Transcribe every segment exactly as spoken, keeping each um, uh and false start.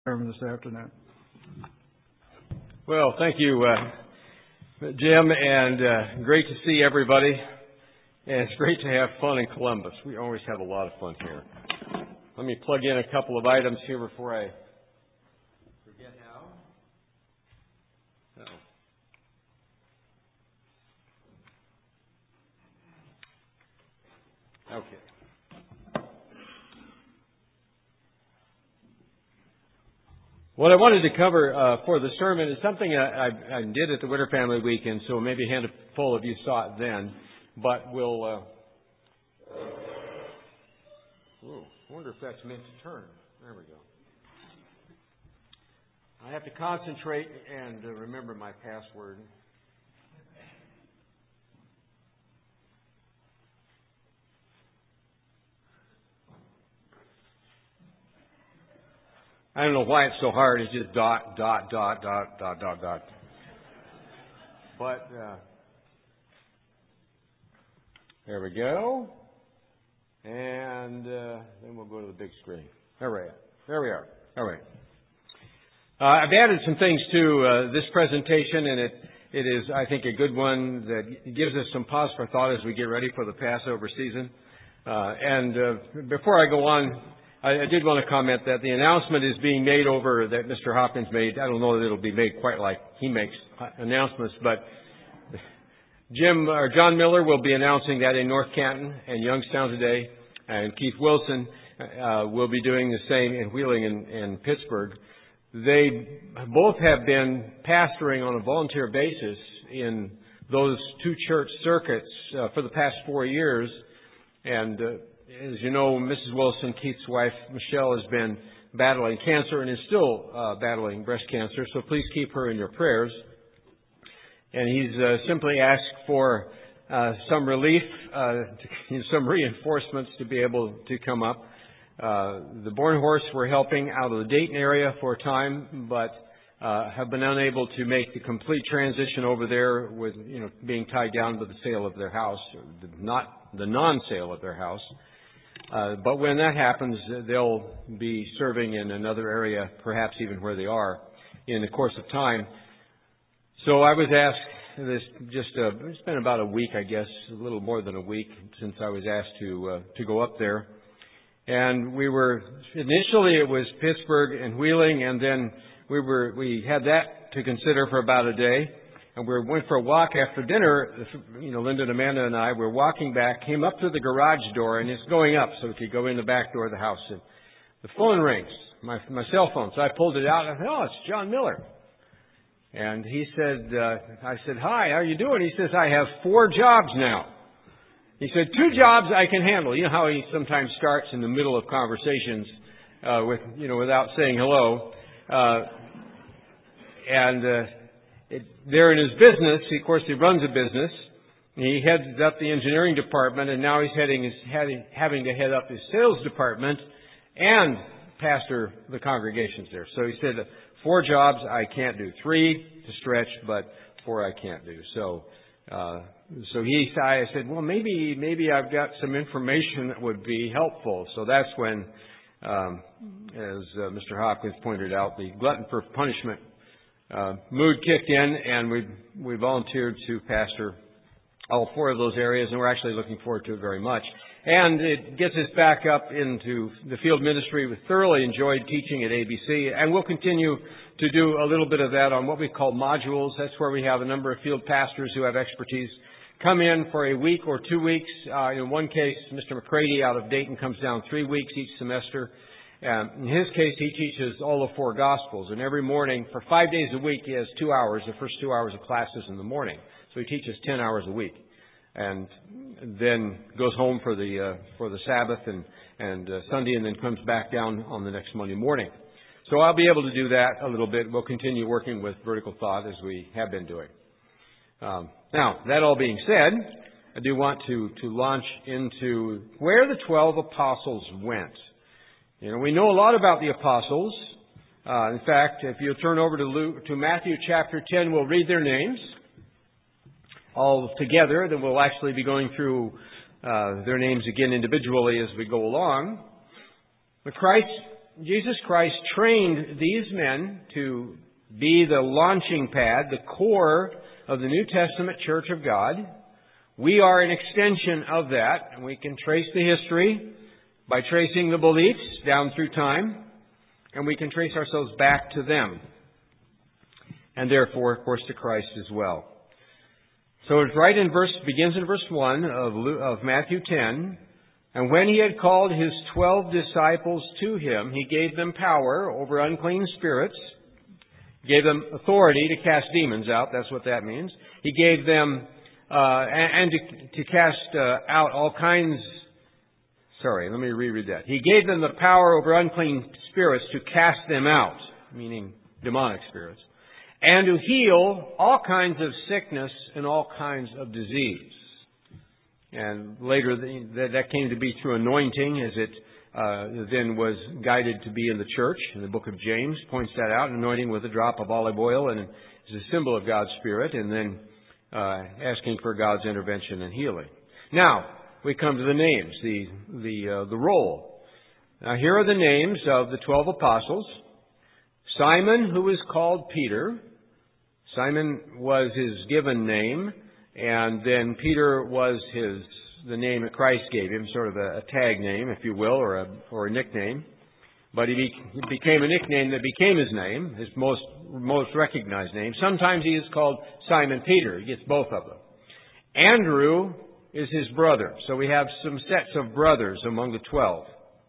This afternoon. Well, thank you, uh, Jim, and uh, great to see everybody. And it's great to have fun in Columbus. We always have a lot of fun here. Let me plug in a couple of items here before I forget how. Oh. Okay. What I wanted to cover uh, for the sermon is something I, I, I did at the Winter Family Weekend, so maybe a handful of you saw it then. But we'll. Uh, ooh, I wonder if that's meant to turn. There we go. I have to concentrate and uh, remember my password. I don't know why it's so hard. It's just dot, dot, dot, dot, dot, dot, dot. But, uh, there we go. And uh, then we'll go to the big screen. There we are. There we are. All right. Uh, I've added some things to uh, this presentation, and it it is, I think, a good one that gives us some pause for thought as we get ready for the Passover season. Uh, and uh, before I go on, I did want to comment that the announcement is being made over that Mister Hopkins made. I don't know that it'll be made quite like he makes announcements, but Jim or John Miller will be announcing that in North Canton and Youngstown today, and Keith Wilson uh, will be doing the same in Wheeling and, and Pittsburgh. They both have been pastoring on a volunteer basis in those two church circuits uh, for the past four years, and uh, as you know, Missus Wilson, Keith's wife, Michelle, has been battling cancer and is still uh, battling breast cancer, so please keep her in your prayers. And he's uh, simply asked for uh, some relief, uh, to, some reinforcements to be able to come up. Uh, the Bornhorst were helping out of the Dayton area for a time, but uh, have been unable to make the complete transition over there with, you know, being tied down to the sale of their house, not the non-sale of their house. Uh, but when that happens, they'll be serving in another area, perhaps even where they are, in the course of time. So I was asked this just, uh, it's been about a week, I guess, a little more than a week since I was asked to, uh, to go up there. And we were, initially it was Pittsburgh and Wheeling, and then we were, we had that to consider for about a day. And we went for a walk after dinner. You know, Linda and Amanda and I were walking back, came up to the garage door, and it's going up so we could go in the back door of the house. And the phone rings, my my cell phone. So I pulled it out, and I thought, oh, it's John Miller. And he said, uh, I said, hi, how are you doing? He says, I have four jobs now. He said, two jobs I can handle. You know how he sometimes starts in the middle of conversations uh, with, you know, without saying hello. Uh, and uh, it, there in his business, of course, he runs a business. He heads up the engineering department, and now he's heading his, heading, having to head up his sales department and pastor the congregations there. So he said, four jobs I can't do. Three to stretch, but four I can't do. So, uh, so he, I said, well, maybe, maybe I've got some information that would be helpful. So that's when, um, as uh, Mister Hopkins pointed out, the glutton for punishment uh, mood kicked in, and we we volunteered to pastor all four of those areas, and we're actually looking forward to it very much. And it gets us back up into the field ministry. We thoroughly enjoyed teaching at A B C, and we'll continue to do a little bit of that on what we call modules. That's where we have a number of field pastors who have expertise come in for a week or two weeks. Uh, in one case, Mister McCready out of Dayton comes down three weeks each semester. Um, in his case, he teaches all the four Gospels, and every morning, for five days a week, he has two hours, the first two hours of classes in the morning. So he teaches ten hours a week, and then goes home for the uh, for the Sabbath and and uh, Sunday, and then comes back down on the next Monday morning. So I'll be able to do that a little bit. We'll continue working with Vertical Thought as we have been doing. Um, now, that all being said, I do want to to launch into where the twelve apostles went. You know, we know a lot about the apostles. Uh, in fact, if you'll turn over to Luke, to Matthew chapter ten, we'll read their names all together. Then we'll actually be going through uh, their names again individually as we go along. But Christ Jesus Christ trained these men to be the launching pad, the core of the New Testament Church of God. We are an extension of that, and we can trace the history by tracing the beliefs down through time, and we can trace ourselves back to them, and therefore, of course, to Christ as well. So it's right in verse, begins in verse one of, of Matthew ten. And when he had called his twelve disciples to him, he gave them power over unclean spirits, gave them authority to cast demons out. That's what that means. He gave them, uh, and, and to, to cast uh, out all kinds. Sorry, let me reread that. He gave them the power over unclean spirits to cast them out, meaning demonic spirits, and to heal all kinds of sickness and all kinds of disease. And later that came to be through anointing, as it uh, then was guided to be in the church. And the book of James points that out, anointing with a drop of olive oil, and is a symbol of God's Spirit, and then uh, asking for God's intervention and healing. Now, we come to the names, the the uh, the role. Now, here are the names of the twelve apostles. Simon, who is called Peter. Simon was his given name. And then Peter was his the name that Christ gave him, sort of a, a tag name, if you will, or a or a nickname. But he, be, he became a nickname that became his name, his most most recognized name. Sometimes he is called Simon Peter. He gets both of them. Andrew is his brother. So we have some sets of brothers among the twelve.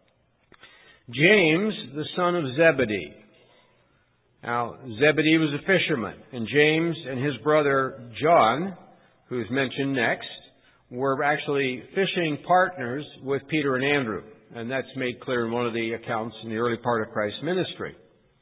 James, the son of Zebedee. Now, Zebedee was a fisherman, and James and his brother John, who is mentioned next, were actually fishing partners with Peter and Andrew. And that's made clear in one of the accounts in the early part of Christ's ministry.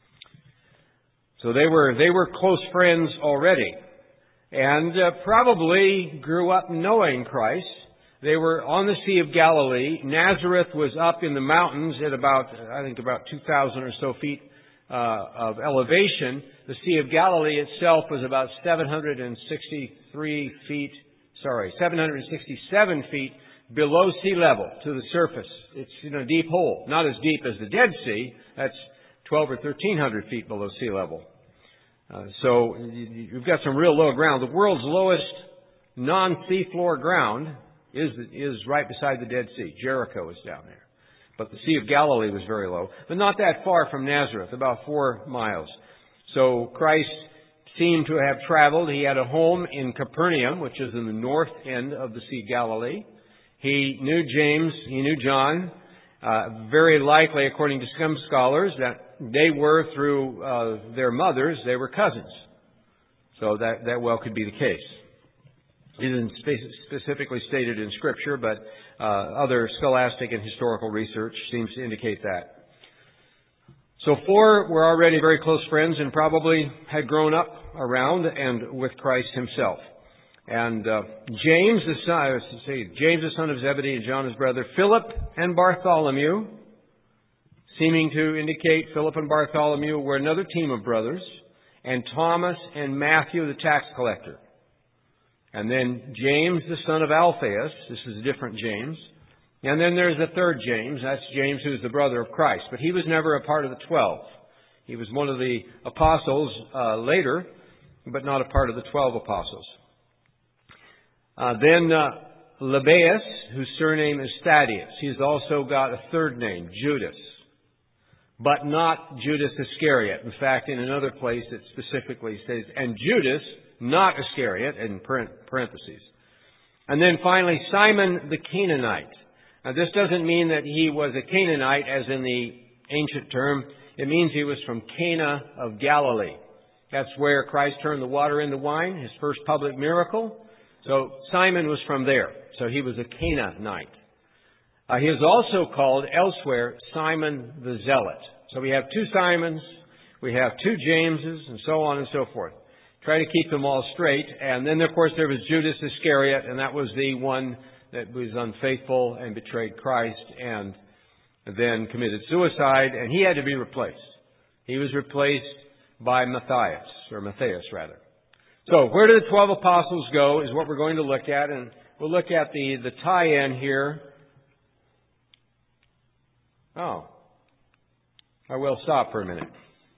So they were they were close friends already, and uh, probably grew up knowing Christ. They were on the Sea of Galilee. Nazareth was up in the mountains at about, I think, about two thousand or so feet uh, of elevation. The Sea of Galilee itself was about seven hundred sixty-three feet, sorry, seven hundred sixty-seven feet below sea level to the surface. It's in a deep hole. Not as deep as the Dead Sea. That's twelve or thirteen hundred feet below sea level. Uh, so you've got some real low ground. The world's lowest non-seafloor ground is is right beside the Dead Sea. Jericho is down there. But the Sea of Galilee was very low, but not that far from Nazareth, about four miles. So Christ seemed to have traveled. He had a home in Capernaum, which is in the north end of the Sea of Galilee. He knew James, he knew John. Uh, very likely, according to some scholars, that they were, through uh, their mothers, they were cousins. So that, that well could be the case. It isn't specifically stated in Scripture, but uh, other scholastic and historical research seems to indicate that. So four were already very close friends and probably had grown up around and with Christ himself. And uh, James, the son, say, James the son of Zebedee, and John his brother, Philip and Bartholomew, seeming to indicate Philip and Bartholomew were another team of brothers, and Thomas and Matthew the tax collector. And then James, the son of Alphaeus. This is a different James. And then there's a third James. That's James, who's the brother of Christ. But he was never a part of the twelve. He was one of the apostles uh, later, but not a part of the twelve apostles. Uh, then uh, Lebbaeus, whose surname is Thaddeus. He's also got a third name, Judas. But not Judas Iscariot. In fact, in another place it specifically says, and Judas, not Iscariot, in parentheses. And then finally, Simon the Canaanite. Now, this doesn't mean that he was a Canaanite, as in the ancient term. It means he was from Cana of Galilee. That's where Christ turned the water into wine, his first public miracle. So Simon was from there. So he was a Canaanite. Uh, he is also called elsewhere Simon the Zealot. So we have two Simons, we have two Jameses, and so on and so forth. Try to keep them all straight. And then, of course, there was Judas Iscariot, and that was the one that was unfaithful and betrayed Christ and then committed suicide, and he had to be replaced. He was replaced by Matthias, or Matthias, rather. So, where did the twelve apostles go is what we're going to look at, and we'll look at the, the tie-in here. Oh. I will stop for a minute.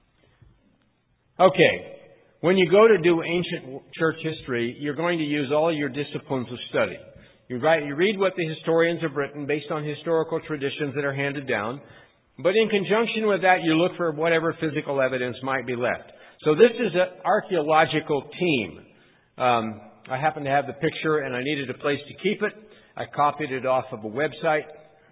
Okay. When you go to do ancient church history, you're going to use all your disciplines of study. You write, you read what the historians have written based on historical traditions that are handed down. But in conjunction with that, you look for whatever physical evidence might be left. So this is an archaeological team. Um, I happen to have the picture, and I needed a place to keep it. I copied it off of a website.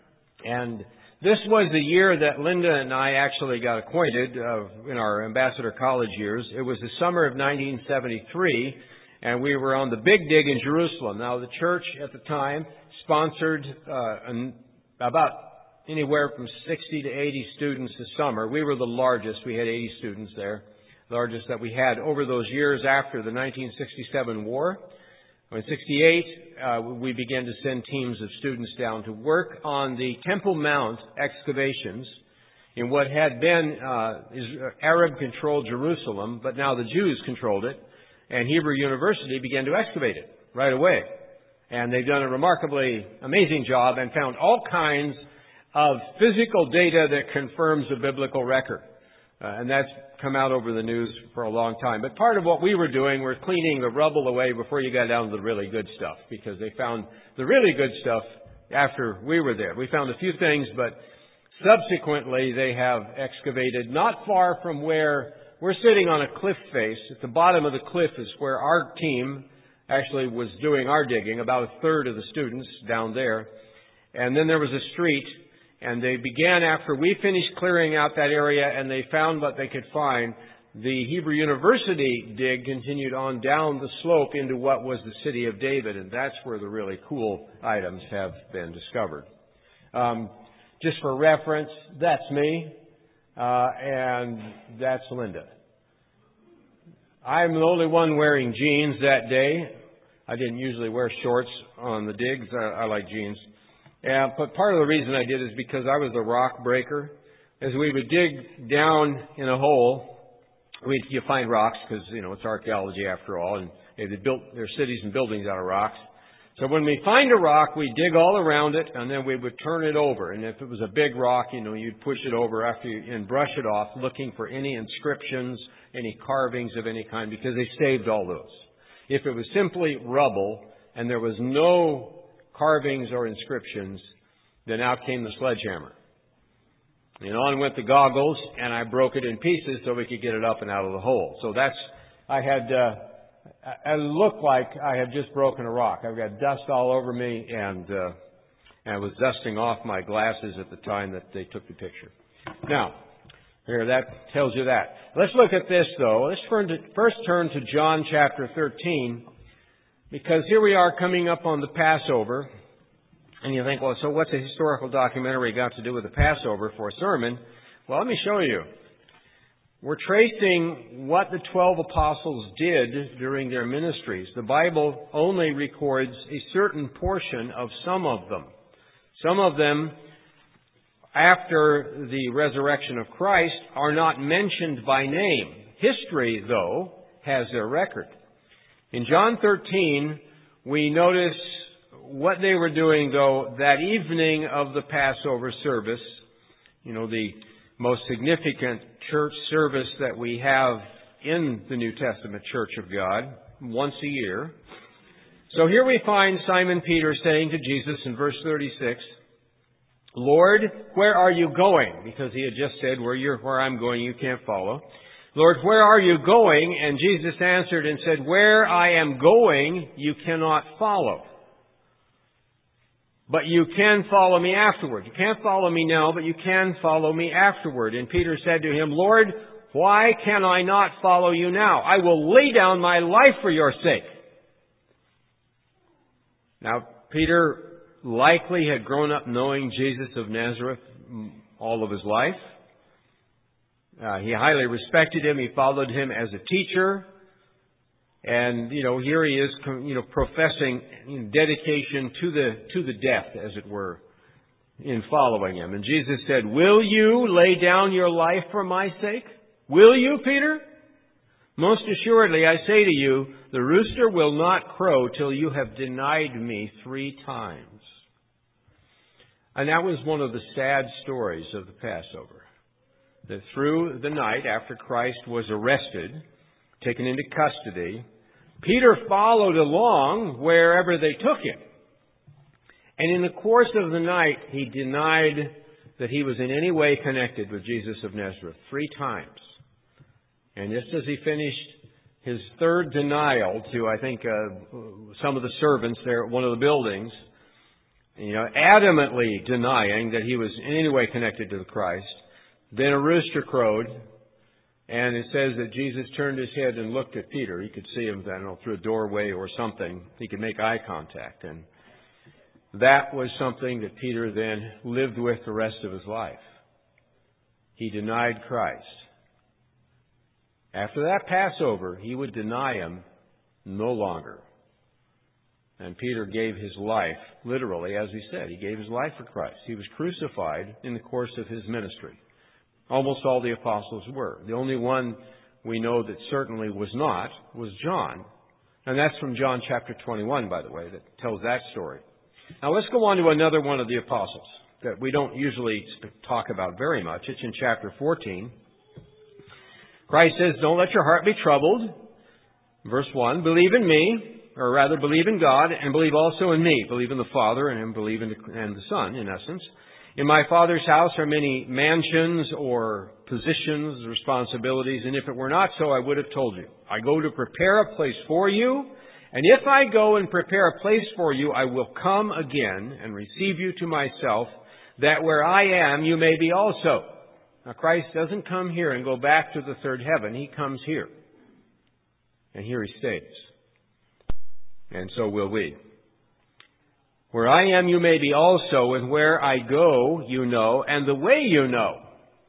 And this was the year that Linda and I actually got acquainted uh, in our Ambassador College years. It was the summer of nineteen seventy-three, and we were on the Big Dig in Jerusalem. Now, the church at the time sponsored uh, an, about anywhere from sixty to eighty students a summer. We were the largest. We had eighty students there, largest that we had over those years after the nineteen sixty-seven war. In sixty-eight, uh, we began to send teams of students down to work on the Temple Mount excavations in what had been uh, Arab-controlled Jerusalem, but now the Jews controlled it, and Hebrew University began to excavate it right away. And they've done a remarkably amazing job and found all kinds of physical data that confirms the biblical record. Uh, and that's come out over the news for a long time. But part of what we were doing was cleaning the rubble away before you got down to the really good stuff, because they found the really good stuff after we were there. We found a few things, but subsequently they have excavated not far from where we're sitting on a cliff face. At the bottom of the cliff is where our team actually was doing our digging, about a third of the students down there. And then there was a street. And they began, after we finished clearing out that area and they found what they could find, the Hebrew University dig continued on down the slope into what was the city of David. And that's where the really cool items have been discovered. Um, just for reference, that's me. Uh, and that's Linda. I'm the only one wearing jeans that day. I didn't usually wear shorts on the digs. I, I like jeans. Yeah, but part of the reason I did is because I was a rock breaker. As we would dig down in a hole, we'd you find rocks because, you know, it's archaeology after all, and they built their cities and buildings out of rocks. So when we find a rock, we dig all around it, and then we would turn it over. And if it was a big rock, you know, you'd push it over after you, and brush it off, looking for any inscriptions, any carvings of any kind, because they saved all those. If it was simply rubble and there was no carvings or inscriptions, then out came the sledgehammer. And on went the goggles, and I broke it in pieces so we could get it up and out of the hole. So that's, I had, uh, I looked like I had just broken a rock. I've got dust all over me, and, uh, and I was dusting off my glasses at the time that they took the picture. Now, here, that tells you that. Let's look at this, though. Let's turn to, first turn to John chapter thirteen. Because here we are coming up on the Passover, and you think, well, so what's a historical documentary got to do with the Passover for a sermon? Well, let me show you. We're tracing what the twelve apostles did during their ministries. The Bible only records a certain portion of some of them. Some of them, after the resurrection of Christ, are not mentioned by name. History, though, has their record. In John thirteen, we notice what they were doing, though, that evening of the Passover service. You know, the most significant church service that we have in the New Testament Church of God, once a year. So here we find Simon Peter saying to Jesus in verse thirty-six, Lord, where are you going? Because he had just said, where you're, where I'm going, you can't follow. Lord, where are you going? And Jesus answered and said, where I am going, you cannot follow. But you can follow me afterward. You can't follow me now, but you can follow me afterward. And Peter said to him, Lord, why can I not follow you now? I will lay down my life for your sake. Now, Peter likely had grown up knowing Jesus of Nazareth all of his life. Uh, he highly respected him. He followed him as a teacher. And, you know, here he is, you know, professing dedication to the, to the death, as it were, in following him. And Jesus said, will you lay down your life for my sake? Will you, Peter? Most assuredly, I say to you, the rooster will not crow till you have denied me three times. And that was one of the sad stories of the Passover. that through the night after Christ was arrested, taken into custody, Peter followed along wherever they took him. And in the course of the night, he denied that he was in any way connected with Jesus of Nazareth three times. And just as he finished his third denial to, I think, uh, some of the servants there at one of the buildings, you know, adamantly denying that he was in any way connected to the Christ, then a rooster crowed, and it says that Jesus turned his head and looked at Peter. He could see him, I don't know, through a doorway or something. He could make eye contact. And that was something that Peter then lived with the rest of his life. He denied Christ. After that Passover, he would deny him no longer. And Peter gave his life, literally, as he said, he gave his life for Christ. He was crucified in the course of his ministry. Almost all the apostles were. The only one we know that certainly was not was John. And that's from John chapter twenty-one, by the way, that tells that story. Now let's go on to another one of the apostles that we don't usually talk about very much. It's in chapter fourteen. Christ says, don't let your heart be troubled. Verse one, believe in me, or rather believe in God, and believe also in me. Believe in the Father and believe in the, and the Son, in essence. In my Father's house are many mansions or positions, responsibilities, and if it were not so, I would have told you. I go to prepare a place for you, and if I go and prepare a place for you, I will come again and receive you to myself, that where I am, you may be also. Now, Christ doesn't come here and go back to the third heaven. He comes here. And here He stays. And so will we. Where I am, you may be also, and where I go, you know, and the way you know.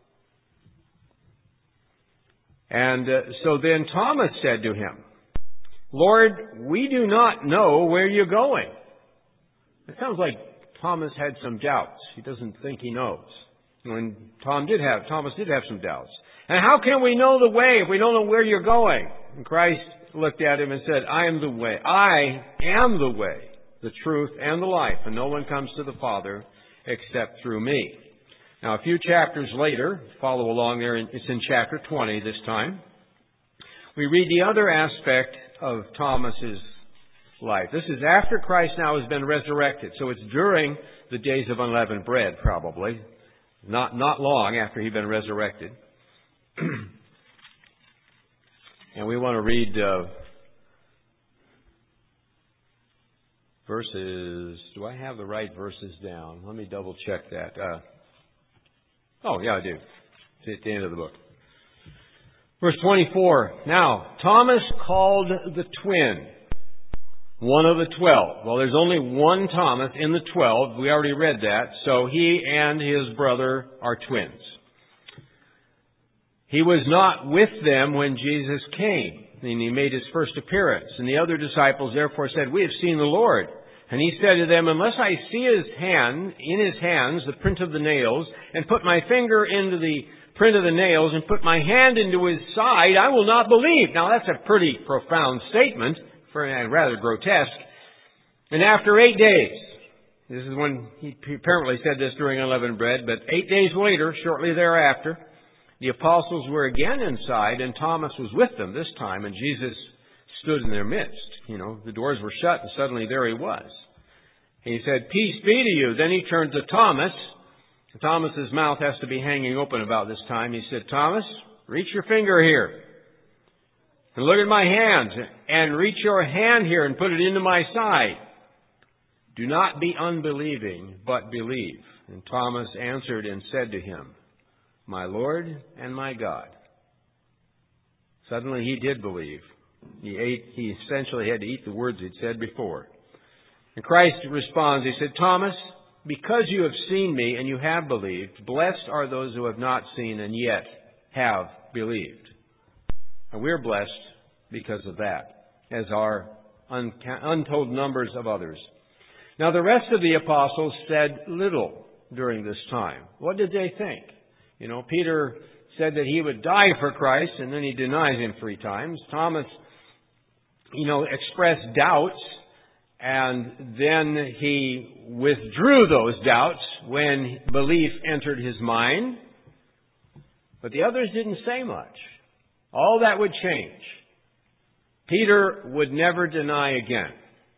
And uh, so then Thomas said to Him, Lord, we do not know where you're going. It sounds like Thomas had some doubts. He doesn't think he knows. When Tom did have, Thomas did have some doubts. And how can we know the way if we don't know where you're going? And Christ looked at him and said, I am the way. I am the way, the truth, and the life. And no one comes to the Father except through me. Now, a few chapters later, follow along there, it's in chapter twenty this time, we read the other aspect of Thomas's life. This is after Christ now has been resurrected. So it's during the days of unleavened bread, probably. Not, not long after he'd been resurrected. And we want to read uh, verses. Do I have the right verses down? Let me double check that. Uh, oh, yeah, I do. It's at the end of the book. Verse twenty-four. Now, Thomas called the twin, one of the twelve. Well, there's only one Thomas in the twelve. We already read that. So he and his brother are twins. He was not with them when Jesus came, and he made his first appearance. And the other disciples therefore said, we have seen the Lord. And he said to them, unless I see his hand, in his hands, the print of the nails, and put my finger into the print of the nails, and put my hand into his side, I will not believe. Now that's a pretty profound statement, for and rather grotesque. And after eight days, this is when he apparently said this during unleavened bread, but eight days later, shortly thereafter, the apostles were again inside, and Thomas was with them this time, and Jesus stood in their midst. You know, the doors were shut, and suddenly there he was. He said, peace be to you. Then he turned to Thomas. Thomas's mouth has to be hanging open about this time. He said, Thomas, reach your finger here. And look at my hands, and reach your hand here and put it into my side. Do not be unbelieving, but believe. And Thomas answered and said to him, my Lord and my God. Suddenly he did believe. He ate, he essentially had to eat the words he'd said before. And Christ responds, he said, Thomas, because you have seen me and you have believed, blessed are those who have not seen and yet have believed. And we're blessed because of that, as are untold numbers of others. Now the rest of the apostles said little during this time. What did they think? You know, Peter said that he would die for Christ, and then he denies him three times. Thomas, you know, expressed doubts, and then he withdrew those doubts when belief entered his mind. But the others didn't say much. All that would change. Peter would never deny again.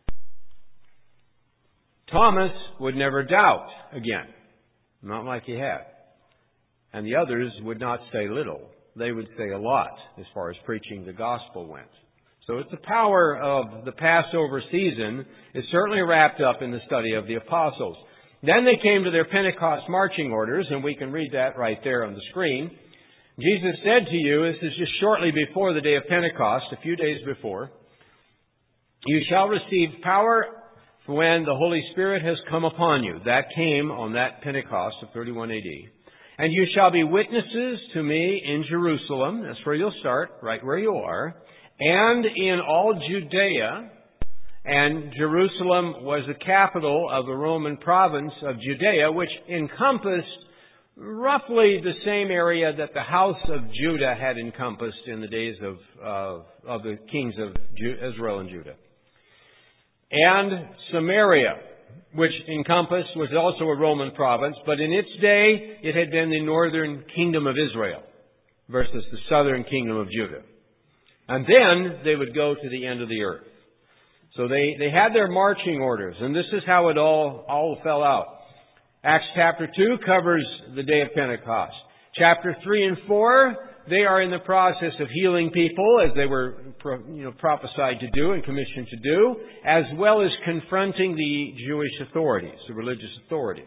Thomas would never doubt again. Not like he had. And the others would not say little. They would say a lot as far as preaching the gospel went. So it's the power of the Passover season is certainly wrapped up in the study of the apostles. Then they came to their Pentecost marching orders, and we can read that right there on the screen. Jesus said to you, this is just shortly before the day of Pentecost, a few days before, you shall receive power when the Holy Spirit has come upon you. That came on that Pentecost of thirty-one A D. And you shall be witnesses to me in Jerusalem. That's where you'll start, right where you are. And in all Judea. And Jerusalem was the capital of the Roman province of Judea, which encompassed roughly the same area that the house of Judah had encompassed in the days of, uh, of the kings of Israel and Judah. And Samaria, which encompassed, was also a Roman province, but in its day it had been the northern kingdom of Israel versus the southern kingdom of Judah. And then they would go to the end of the earth. So they, they had their marching orders, and this is how it all, all fell out. Acts chapter two covers the day of Pentecost. Chapter three and four, they are in the process of healing people, as they were you know, prophesied to do and commissioned to do, as well as confronting the Jewish authorities, the religious authorities.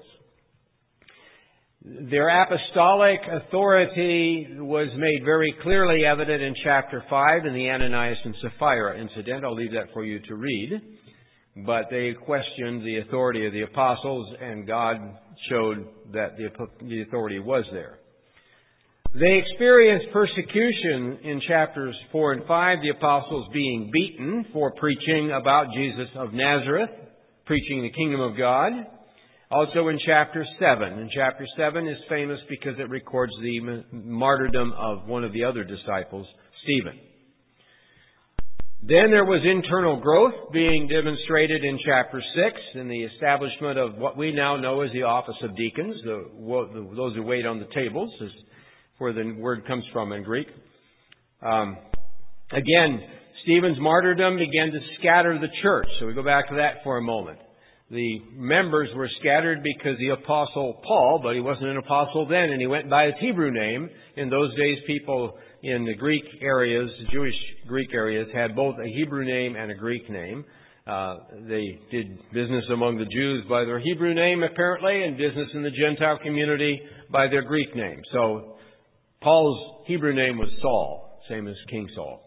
Their apostolic authority was made very clearly evident in chapter five in the Ananias and Sapphira incident. I'll leave that for you to read. But they questioned the authority of the apostles, and God showed that the authority was there. They experienced persecution in chapters four and five, the apostles being beaten for preaching about Jesus of Nazareth, preaching the kingdom of God. Also in chapter seven. And chapter seven is famous because it records the martyrdom of one of the other disciples, Stephen. Then there was internal growth being demonstrated in chapter six in the establishment of what we now know as the office of deacons, the, those who wait on the tables, is where the word comes from in Greek. Um, again, Stephen's martyrdom began to scatter the church. So we go back to that for a moment. The members were scattered because the apostle Paul, but he wasn't an apostle then, and he went by his Hebrew name. In those days, people in the Greek areas, the Jewish Greek areas, had both a Hebrew name and a Greek name. Uh, they did business among the Jews by their Hebrew name, apparently, and business in the Gentile community by their Greek name. So Paul's Hebrew name was Saul, same as King Saul.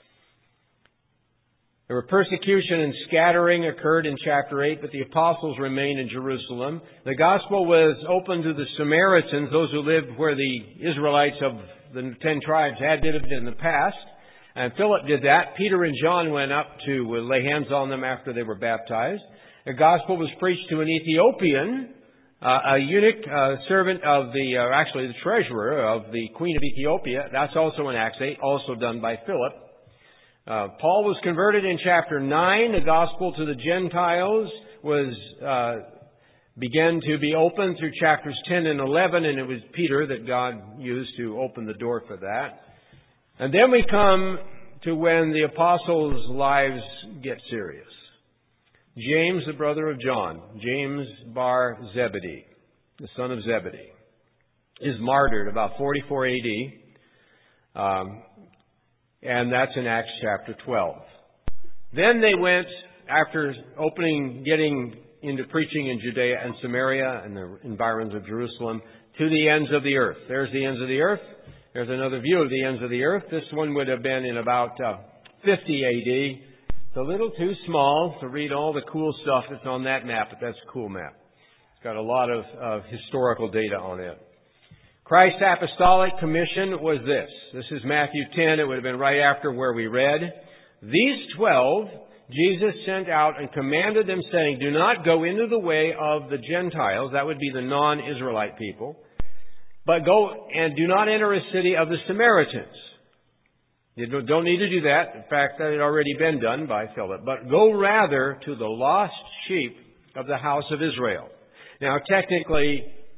There were persecution and scattering occurred in chapter eight, but the apostles remained in Jerusalem. The gospel was open to the Samaritans, those who lived where the Israelites of the ten tribes had lived in the past. And Philip did that. Peter and John went up to lay hands on them after they were baptized. The gospel was preached to an Ethiopian, uh, a eunuch, uh, servant of the, uh, actually the treasurer of the Queen of Ethiopia. That's also in Acts eight, also done by Philip. Uh, Paul was converted in chapter nine. The gospel to the Gentiles was uh, began to be opened through chapters ten and eleven, and it was Peter that God used to open the door for that. And then we come to when the apostles' lives get serious. James, the brother of John, James bar Zebedee, the son of Zebedee, is martyred about forty-four A D. Um, And that's in Acts chapter twelve. Then they went, after opening, getting into preaching in Judea and Samaria and the environs of Jerusalem, to the ends of the earth. There's the ends of the earth. There's another view of the ends of the earth. This one would have been in about uh, fifty A D. It's a little too small to read all the cool stuff that's on that map, but that's a cool map. It's got a lot of, of historical data on it. Christ's apostolic commission was this. This is Matthew ten. It would have been right after where we read. These twelve Jesus sent out and commanded them, saying, do not go into the way of the Gentiles. That would be the non-Israelite people. But go and do not enter a city of the Samaritans. You don't need to do that. In fact, that had already been done by Philip. But go rather to the lost sheep of the house of Israel. Now, technically,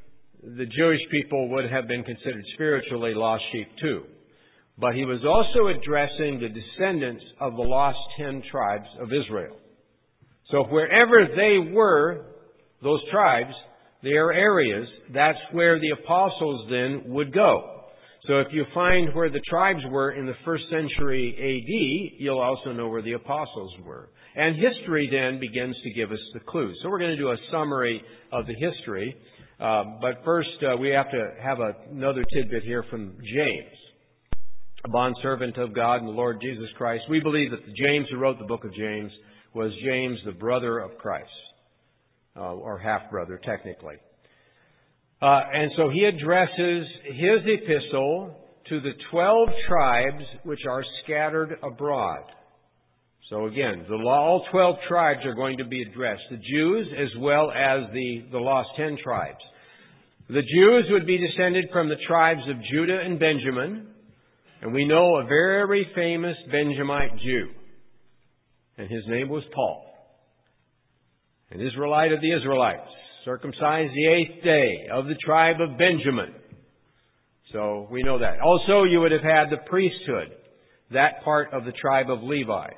the Jewish people would have been considered spiritually lost sheep too. But he was also addressing the descendants of the lost ten tribes of Israel. So wherever they were, those tribes, their areas, that's where the apostles then would go. So if you find where the tribes were in the first century A D, you'll also know where the apostles were. And history then begins to give us the clues. So we're going to do a summary of the history. Uh, but first, uh, we have to have a, another tidbit here from James, a bondservant of God and the Lord Jesus Christ. We believe that James, who wrote the book of James, was James, the brother of Christ, uh, or half-brother, technically. Uh, and so he addresses his epistle to the twelve tribes which are scattered abroad. So again, the, all twelve tribes are going to be addressed, the Jews as well as the, the lost ten tribes. The Jews would be descended from the tribes of Judah and Benjamin, and we know a very famous Benjamite Jew, and his name was Paul, an Israelite of the Israelites, circumcised the eighth day, of the tribe of Benjamin. So we know that. Also, you would have had the priesthood, that part of the tribe of Levi.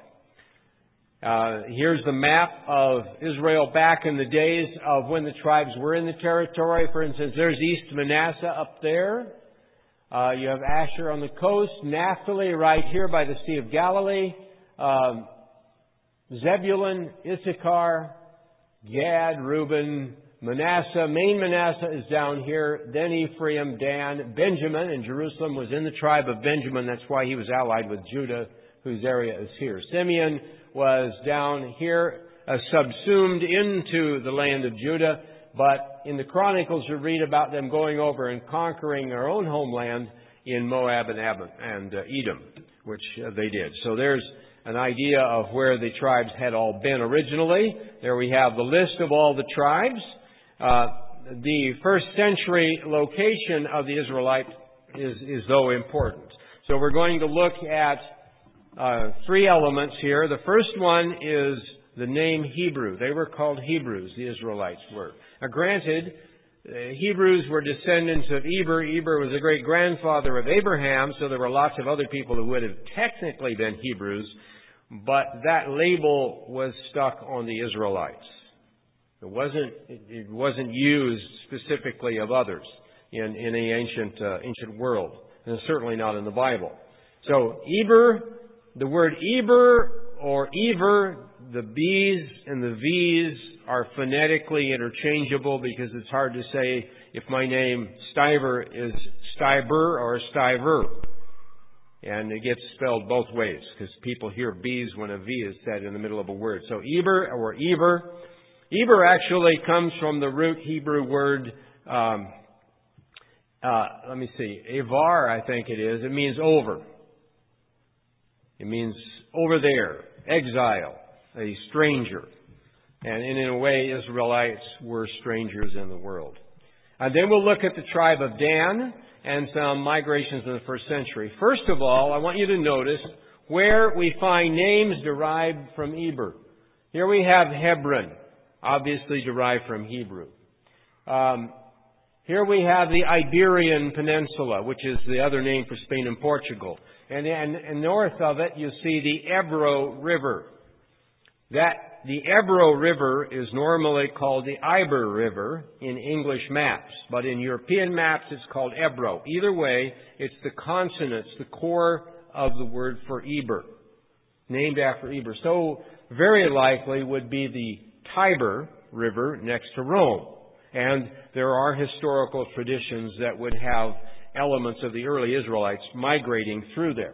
Uh, here's the map of Israel back in the days of when the tribes were in the territory. For instance, there's East Manasseh up there. Uh, you have Asher on the coast, Naphtali right here by the Sea of Galilee, um, Zebulun, Issachar, Gad, Reuben, Manasseh. Main Manasseh is down here, then Ephraim, Dan, Benjamin, and Jerusalem was in the tribe of Benjamin. That's why he was allied with Judah, whose area is here. Simeon was down here, uh, subsumed into the land of Judah, but in the Chronicles you read about them going over and conquering their own homeland in Moab and, Ab- and uh, Edom, which uh, they did. So there's an idea of where the tribes had all been originally. There we have the list of all the tribes. Uh, the first century location of the Israelite is, is though important. So we're going to look at uh, three elements here. The first one is the name Hebrew. They were called Hebrews, the Israelites were. Now granted, uh, Hebrews were descendants of Eber. Eber was a great-grandfather of Abraham, so there were lots of other people who would have technically been Hebrews, but that label was stuck on the Israelites. It wasn't, it wasn't used specifically of others in, in the ancient, uh, ancient world, and certainly not in the Bible. So, Eber, the word Eber or Ever, the B's and the V's are phonetically interchangeable because it's hard to say if my name Stiver is Stiber or Stiver. And it gets spelled both ways because people hear B's when a V is said in the middle of a word. So, Eber or Eber. Eber actually comes from the root Hebrew word, um, uh, let me see, Evar, I think it is. It means over. It means over there, exile, a stranger. And in a way, Israelites were strangers in the world. And then we'll look at the tribe of Dan and some migrations in the first century. First of all, I want you to notice where we find names derived from Eber. Here we have Hebron, obviously derived from Hebrew. Um, here we have the Iberian Peninsula, which is the other name for Spain and Portugal. And, and, and north of it, you see the Ebro River. That the Ebro River is normally called the Iber River in English maps, but in European maps it's called Ebro. Either way, it's the consonants, the core of the word for Eber, named after Eber. So very likely would be the Tiber River next to Rome. And there are historical traditions that would have elements of the early Israelites migrating through there.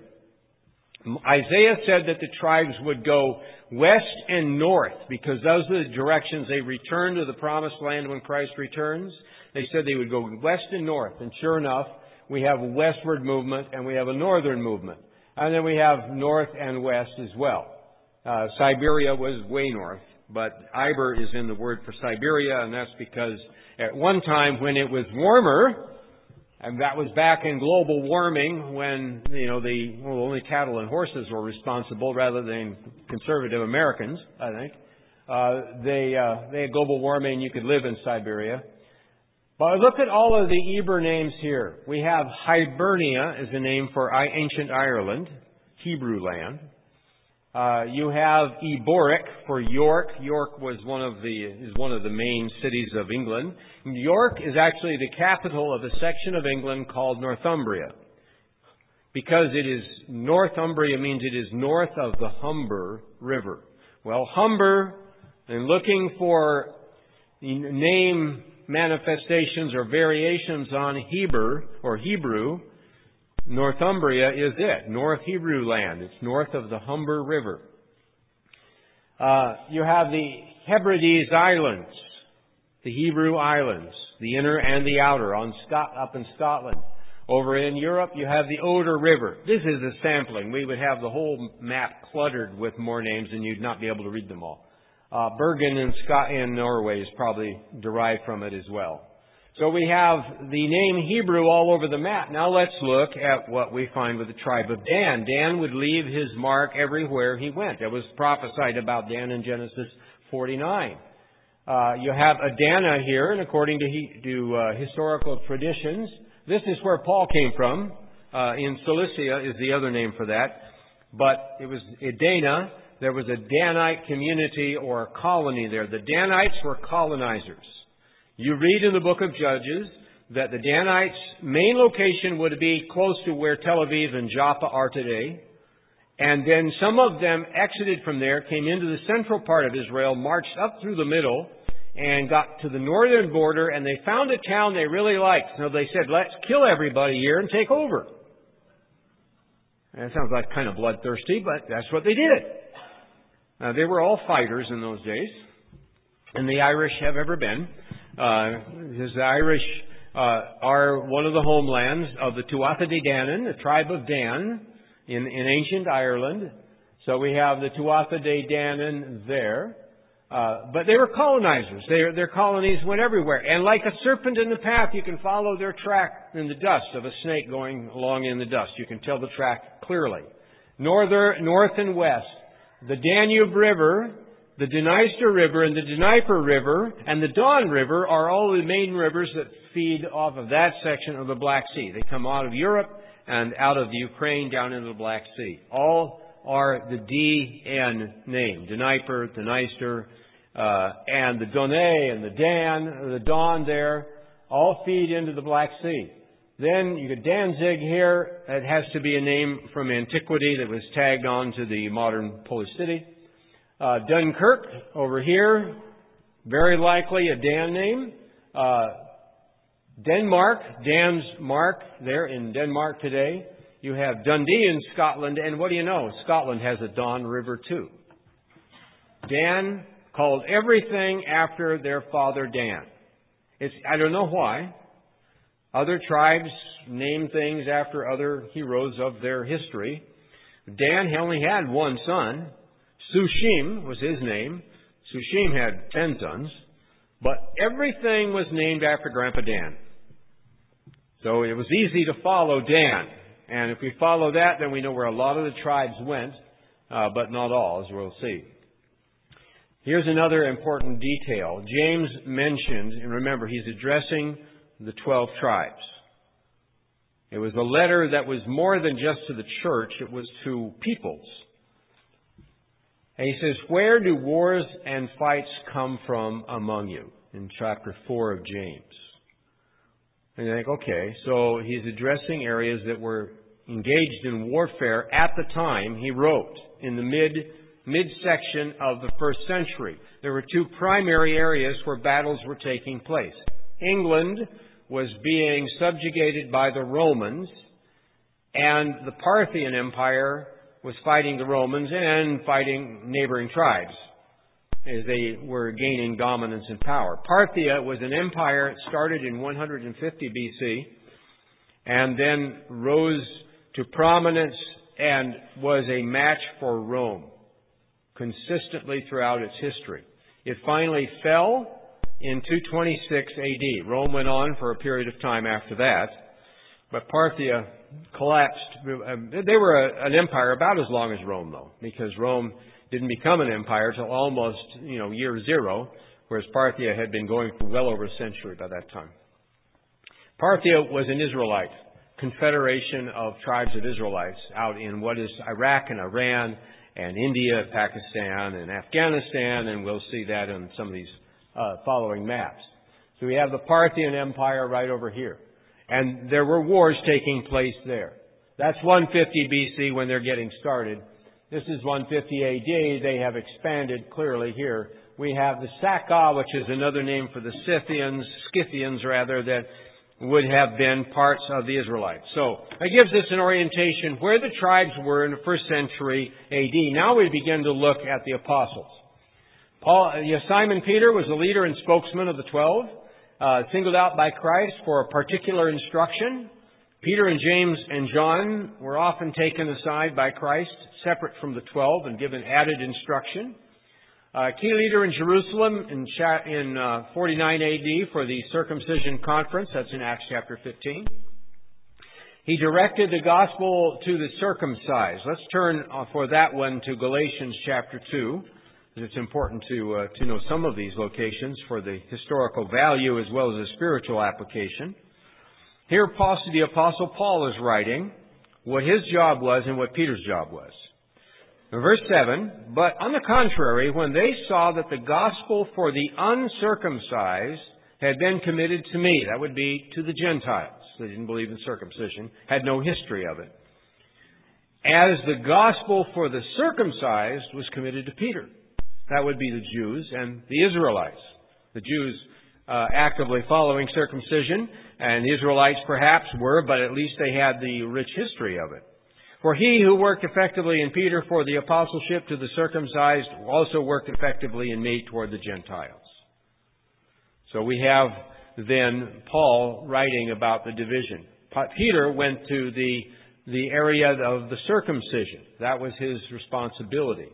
Isaiah said that the tribes would go west and north because those are the directions they return to the promised land when Christ returns. They said they would go west and north. And sure enough, we have a westward movement and we have a northern movement. And then we have north and west as well. Uh, Siberia was way north, but Iber is in the word for Siberia, and that's because at one time when it was warmer, and that was back in global warming when, you know, the well, only cattle and horses were responsible rather than conservative Americans, I think. Uh, they, uh, they had global warming. You could live in Siberia. But look at all of the Hebrew names here. We have Hibernia as a name for ancient Ireland, Hebrew land. Uh, you have Eboric for York. York was one of the is one of the main cities of England. York is actually the capital of a section of England called Northumbria. Because it is Northumbria means it is north of the Humber River. Well, Humber, and looking for name manifestations or variations on Hebrew or Hebrew, Northumbria is it. North Hebrew land. It's north of the Humber River. Uh, you have the Hebrides Islands, the Hebrew Islands, the inner and the outer on Scot- up in Scotland. Over in Europe, you have the Oder River. This is a sampling. We would have the whole map cluttered with more names and you'd not be able to read them all. Uh, Bergen in, Scot- in Norway is probably derived from it as well. So we have the name Hebrew all over the map. Now let's look at what we find with the tribe of Dan. Dan would leave his mark everywhere he went. It was prophesied about Dan in Genesis forty-nine. Uh, you have Adana here, and according to, he, to uh, historical traditions, this is where Paul came from. Uh, in Cilicia is the other name for that. But it was Adana. There was a Danite community or a colony there. The Danites were colonizers. You read in the book of Judges that the Danites' main location would be close to where Tel Aviv and Joppa are today. And then some of them exited from there, came into the central part of Israel, marched up through the middle, and got to the northern border, and they found a town they really liked. So they said, let's kill everybody here and take over. That sounds like kind of bloodthirsty, but that's what they did. Uh, they were all fighters in those days, and the Irish have ever been. Uh, because the Irish uh, are one of the homelands of the Tuatha De Danann, the tribe of Dan, in, in ancient Ireland. So we have the Tuatha De Danann there. Uh, but they were colonizers. Their, their colonies went everywhere. And like a serpent in the path, you can follow their track in the dust of a snake going along in the dust. You can tell the track clearly. Norther, north and west. The Danube River, the Dniester River, and the Dnieper River, and the Don River are all the main rivers that feed off of that section of the Black Sea. They come out of Europe and out of the Ukraine down into the Black Sea. All are the D N name. Dnieper, Dniester, uh, and the Done and the Dan, the Don there, all feed into the Black Sea. Then you get Danzig here. It has to be a name from antiquity that was tagged on to the modern Polish city. Uh, Dunkirk over here, very likely a Dan name. Uh, Denmark, Dan's Mark there in Denmark today. You have Dundee in Scotland, and what do you know? Scotland has a Don River too. Dan called everything after their father Dan. It's, I don't know why. Other tribes name things after other heroes of their history. Dan only had one son. Sushim was his name. Sushim had ten sons. But everything was named after Grandpa Dan. So it was easy to follow Dan. And if we follow that, then we know where a lot of the tribes went, uh, but not all, as we'll see. Here's another important detail. James mentioned, and remember, he's addressing the twelve tribes. It was a letter that was more than just to the church, it was to peoples. And he says, where do wars and fights come from among you? In chapter four of James. And you think, okay, so he's addressing areas that were engaged in warfare at the time he wrote, in the mid, mid-section of the first century. There were two primary areas where battles were taking place. England was being subjugated by the Romans, and the Parthian Empire was fighting the Romans and fighting neighboring tribes as they were gaining dominance and power. Parthia was an empire that started in one hundred fifty B C and then rose to prominence and was a match for Rome consistently throughout its history. It finally fell in two twenty-six A D. Rome went on for a period of time after that, but Parthia collapsed. They were a, an empire about as long as Rome, though, because Rome didn't become an empire till almost, you know, year zero, whereas Parthia had been going for well over a century by that time. Parthia was an Israelite confederation of tribes of Israelites out in what is Iraq and Iran and India, Pakistan, and Afghanistan, and we'll see that in some of these uh, following maps. So we have the Parthian Empire right over here. And there were wars taking place there. That's one fifty B C when they're getting started. This is one fifty A D. They have expanded clearly here. We have the Saka, which is another name for the Scythians, Scythians rather, that would have been parts of the Israelites. So that gives us an orientation where the tribes were in the first century A D. Now we begin to look at the apostles. Paul, uh, Simon Peter was the leader and spokesman of the twelve, uh, singled out by Christ for a particular instruction. Peter and James and John were often taken aside by Christ, separate from the twelve, and given added instruction. Uh, key leader in Jerusalem in, in uh, forty-nine A D for the circumcision conference. That's in Acts chapter fifteen. He directed the gospel to the circumcised. Let's turn uh, for that one to Galatians chapter two. It's important to uh, to know some of these locations for the historical value as well as the spiritual application. Here, the Apostle Paul is writing what his job was and what Peter's job was. Verse seven, but on the contrary, when they saw that the gospel for the uncircumcised had been committed to me, that would be to the Gentiles, they didn't believe in circumcision, had no history of it, as the gospel for the circumcised was committed to Peter. That would be the Jews and the Israelites. The Jews uh, actively following circumcision, and the Israelites perhaps were, but at least they had the rich history of it. For he who worked effectively in Peter for the apostleship to the circumcised also worked effectively in me toward the Gentiles. So we have then Paul writing about the division. Peter went to the, the area of the circumcision. That was his responsibility.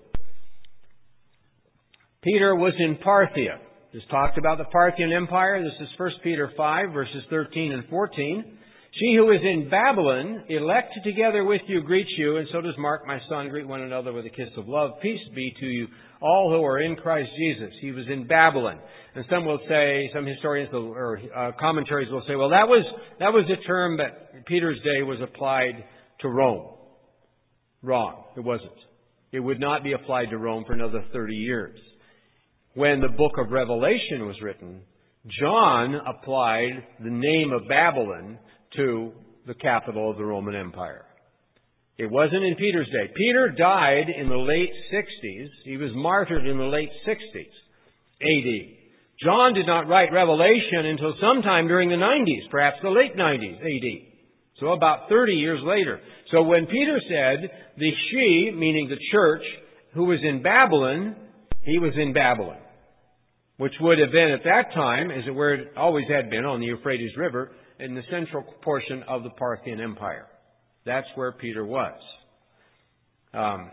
Peter was in Parthia. Just talked about the Parthian Empire. This is First Peter five, verses thirteen and fourteen. She who is in Babylon, elect together with you, greets you, and so does Mark, my son. Greet one another with a kiss of love. Peace be to you, all who are in Christ Jesus. He was in Babylon. And some will say, some historians will, or uh, commentaries will say, well, that was, that was a term that in Peter's day was applied to Rome. Wrong. It wasn't. It would not be applied to Rome for another thirty years. When the book of Revelation was written, John applied the name of Babylon to the capital of the Roman Empire. It wasn't in Peter's day. Peter died in the late sixties. He was martyred in the late sixties A D. John did not write Revelation until sometime during the nineties, perhaps the late nineties A D. So about thirty years later. So when Peter said, the she, meaning the church, who was in Babylon, he was in Babylon, which would have been at that time, as it where it always had been, on the Euphrates River, in the central portion of the Parthian Empire. That's where Peter was. Um,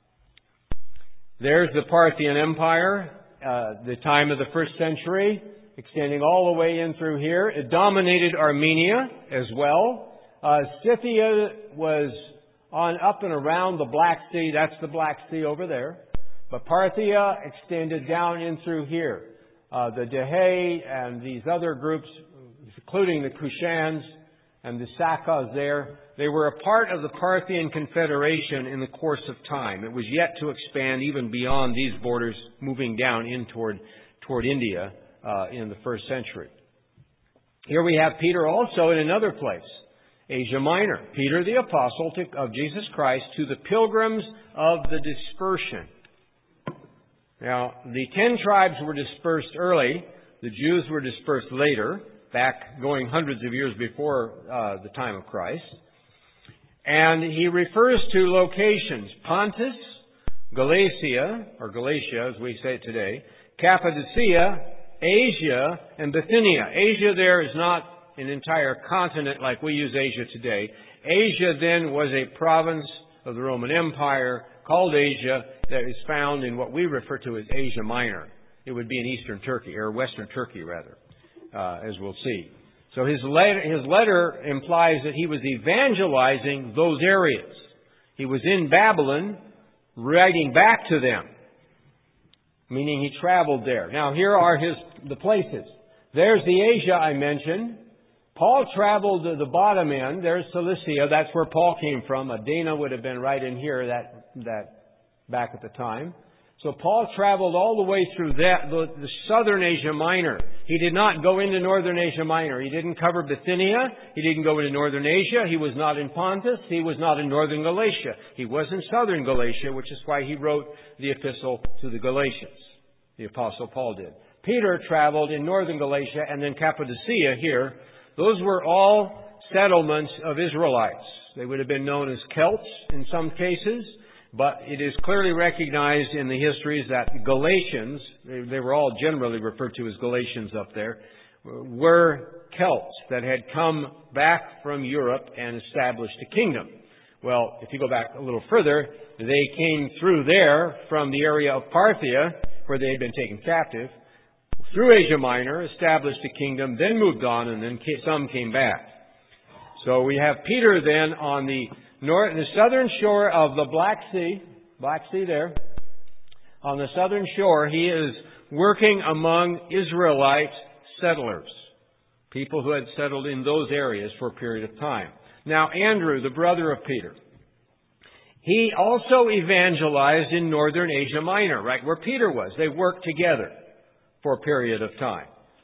there's the Parthian Empire, uh, the time of the first century, extending all the way in through here. It dominated Armenia as well. Uh, Scythia was on up and around the Black Sea. That's the Black Sea over there. But Parthia extended down in through here. Uh, the Dehe and these other groups, including the Kushans and the Sakas there, they were a part of the Parthian Confederation in the course of time. It was yet to expand even beyond these borders, moving down in toward, toward India uh, in the first century. Here we have Peter also in another place, Asia Minor. Peter the apostle to, of Jesus Christ to the pilgrims of the dispersion. Now, the ten tribes were dispersed early. The Jews were dispersed later, back going hundreds of years before uh, the time of Christ. And he refers to locations: Pontus, Galatia, or Galatia as we say it today, Cappadocia, Asia, and Bithynia. Asia there is not an entire continent like we use Asia today. Asia then was a province of the Roman Empire called Asia that is found in what we refer to as Asia Minor. It would be in eastern Turkey, or western Turkey rather, uh, as we'll see. So his letter, his letter implies that he was evangelizing those areas. He was in Babylon, writing back to them, meaning he traveled there. Now here are his the places. There's the Asia I mentioned. Paul traveled to the bottom end. There's Cilicia. That's where Paul came from. Adana would have been right in here, that that back at the time. So Paul traveled all the way through that, the, the southern Asia Minor. He did not go into northern Asia Minor. He didn't cover Bithynia. He didn't go into northern Asia. He was not in Pontus. He was not in northern Galatia. He was in southern Galatia, which is why he wrote the epistle to the Galatians. The Apostle Paul did. Peter traveled in northern Galatia and then Cappadocia here. Those were all settlements of Israelites. They would have been known as Celts in some cases. But it is clearly recognized in the histories that Galatians, they, they were all generally referred to as Galatians up there, were Celts that had come back from Europe and established a kingdom. Well, if you go back a little further, they came through there from the area of Parthia, where they had been taken captive, through Asia Minor, established a kingdom, then moved on, and then some came back. So we have Peter then on the North, the southern shore of the Black Sea, Black Sea there, on the southern shore, he is working among Israelite settlers, people who had settled in those areas for a period of time. Now, Andrew, the brother of Peter, he also evangelized in northern Asia Minor, right where Peter was. They worked together for a period of time.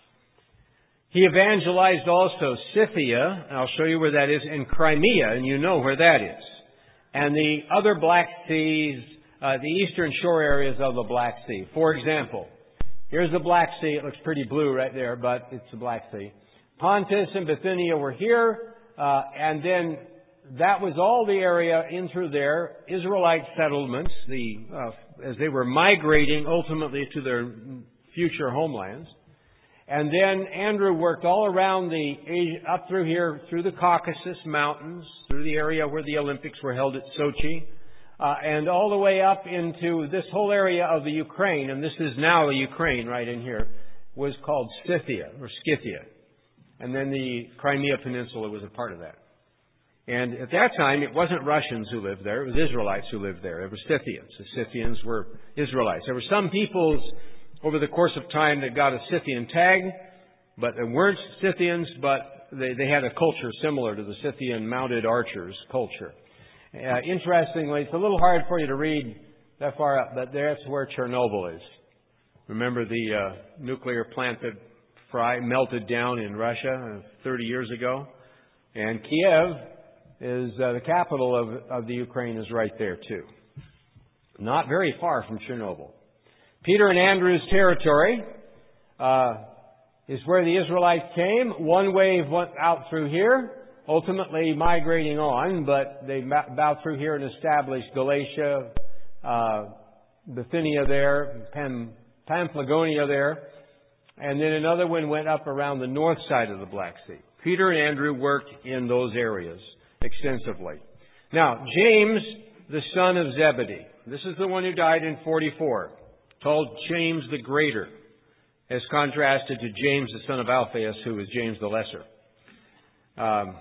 He evangelized also Scythia, and I'll show you where that is, and Crimea, and you know where that is. And the other Black Seas, uh, the eastern shore areas of the Black Sea. For example, here's the Black Sea. It looks pretty blue right there, but it's the Black Sea. Pontus and Bithynia were here, uh, and then that was all the area in through there, Israelite settlements, the uh, as they were migrating ultimately to their future homelands. And then Andrew worked all around the, up through here, through the Caucasus Mountains, through the area where the Olympics were held at Sochi, uh, and all the way up into this whole area of the Ukraine, and this is now the Ukraine right in here, was called Scythia, or Scythia. And then the Crimea Peninsula was a part of that. And at that time, it wasn't Russians who lived there, it was Israelites who lived there. It was Scythians. The Scythians were Israelites. There were some peoples over the course of time that got a Scythian tag, but they weren't Scythians, but they, they had a culture similar to the Scythian mounted archers culture. Uh, interestingly, it's a little hard for you to read that far up, but that's where Chernobyl is. Remember the uh, nuclear plant that fry, melted down in Russia thirty years ago? And Kiev is uh, the capital of, of the Ukraine is right there too. Not very far from Chernobyl. Peter and Andrew's territory uh, is where the Israelites came. One wave went out through here, ultimately migrating on, but they bowed through here and established Galatia, uh, Bithynia there, Pam, Pamphylia there, and then another one went up around the north side of the Black Sea. Peter and Andrew worked in those areas extensively. Now, James, the son of Zebedee, this is the one who died in forty-four. Called James the Greater, as contrasted to James the son of Alphaeus, who was James the Lesser. Um,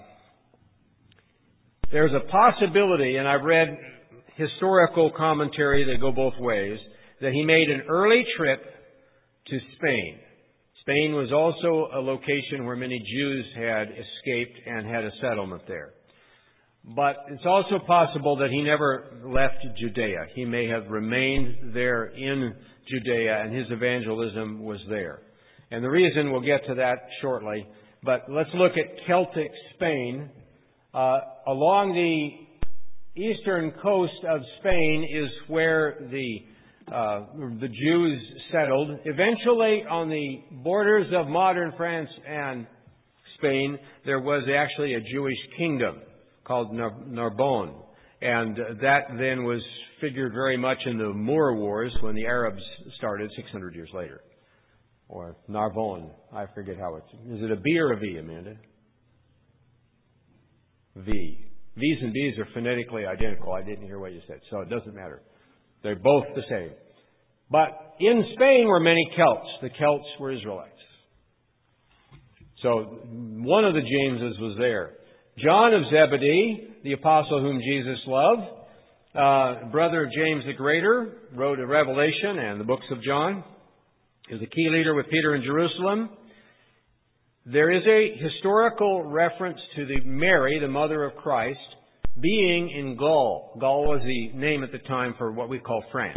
there's a possibility, and I've read historical commentary that go both ways, that he made an early trip to Spain. Spain was also a location where many Jews had escaped and had a settlement there. But it's also possible that he never left Judea. He may have remained there in Judea, and his evangelism was there. And the reason, we'll get to that shortly, but let's look at Celtic Spain. Uh, along the eastern coast of Spain is where the uh, the Jews settled. Eventually, on the borders of modern France and Spain, there was actually a Jewish kingdom called Narbonne. And that then was figured very much in the Moor Wars when the Arabs started six hundred years later. Or Narbonne. I forget how it's... Is it a B or a V, Amanda? V. V's and B's are phonetically identical. I didn't hear what you said, so it doesn't matter. They're both the same. But in Spain were many Celts. The Celts were Israelites. So one of the Jameses was there. John of Zebedee, the apostle whom Jesus loved, uh, brother of James the Greater, wrote a Revelation and the books of John. He was a key leader with Peter in Jerusalem. there is a historical reference to the Mary, the mother of Christ, being in Gaul. Gaul was the name at the time for what we call France.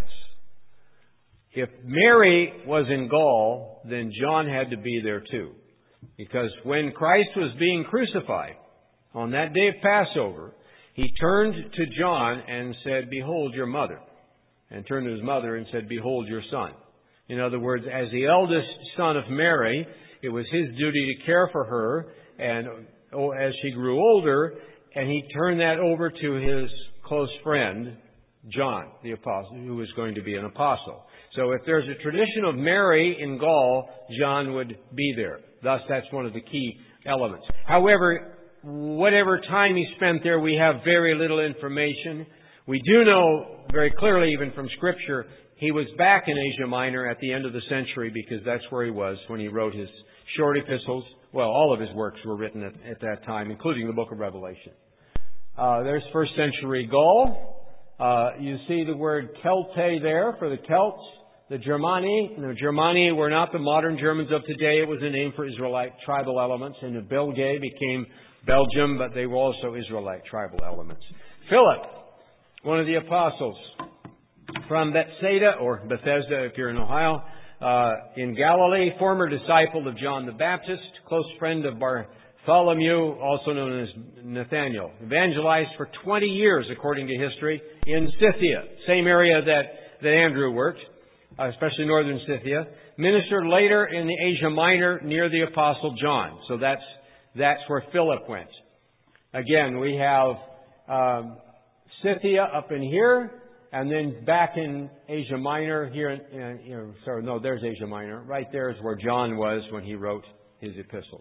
If Mary was in Gaul, then John had to be there too. Because when Christ was being crucified, on that day of Passover, he turned to John and said, "Behold your mother." And turned to his mother and said, "Behold your son." In other words, as the eldest son of Mary, it was his duty to care for her, and oh, as she grew older, and he turned that over to his close friend, John, the apostle, who was going to be an apostle. So if there's a tradition of Mary in Gaul, John would be there. Thus, that's one of the key elements. However, whatever time he spent there, we have very little information. We do know very clearly, even from Scripture, he was back in Asia Minor at the end of the century, because that's where he was when he wrote his short epistles. Well, all of his works were written at, at that time, including the book of Revelation. Uh, there's first century Gaul. Uh, you see the word Celte there for the Celts. The Germani. The Germani were not the modern Germans of today. It was a name for Israelite tribal elements. And the Belgae became Belgium, but they were also Israelite tribal elements. Philip, one of the apostles from Bethsaida, or Bethesda if you're in Ohio, uh, in Galilee, former disciple of John the Baptist, close friend of Bartholomew, also known as Nathaniel. Evangelized for twenty years, according to history, in Scythia, same area that, that Andrew worked, uh, especially northern Scythia. Ministered later in the Asia Minor near the Apostle John. So that's, that's where Philip went. Again, we have um, Scythia up in here, and then back in Asia Minor, here, in, in, you know, sorry, no, there's Asia Minor. Right there is where John was when he wrote his epistles.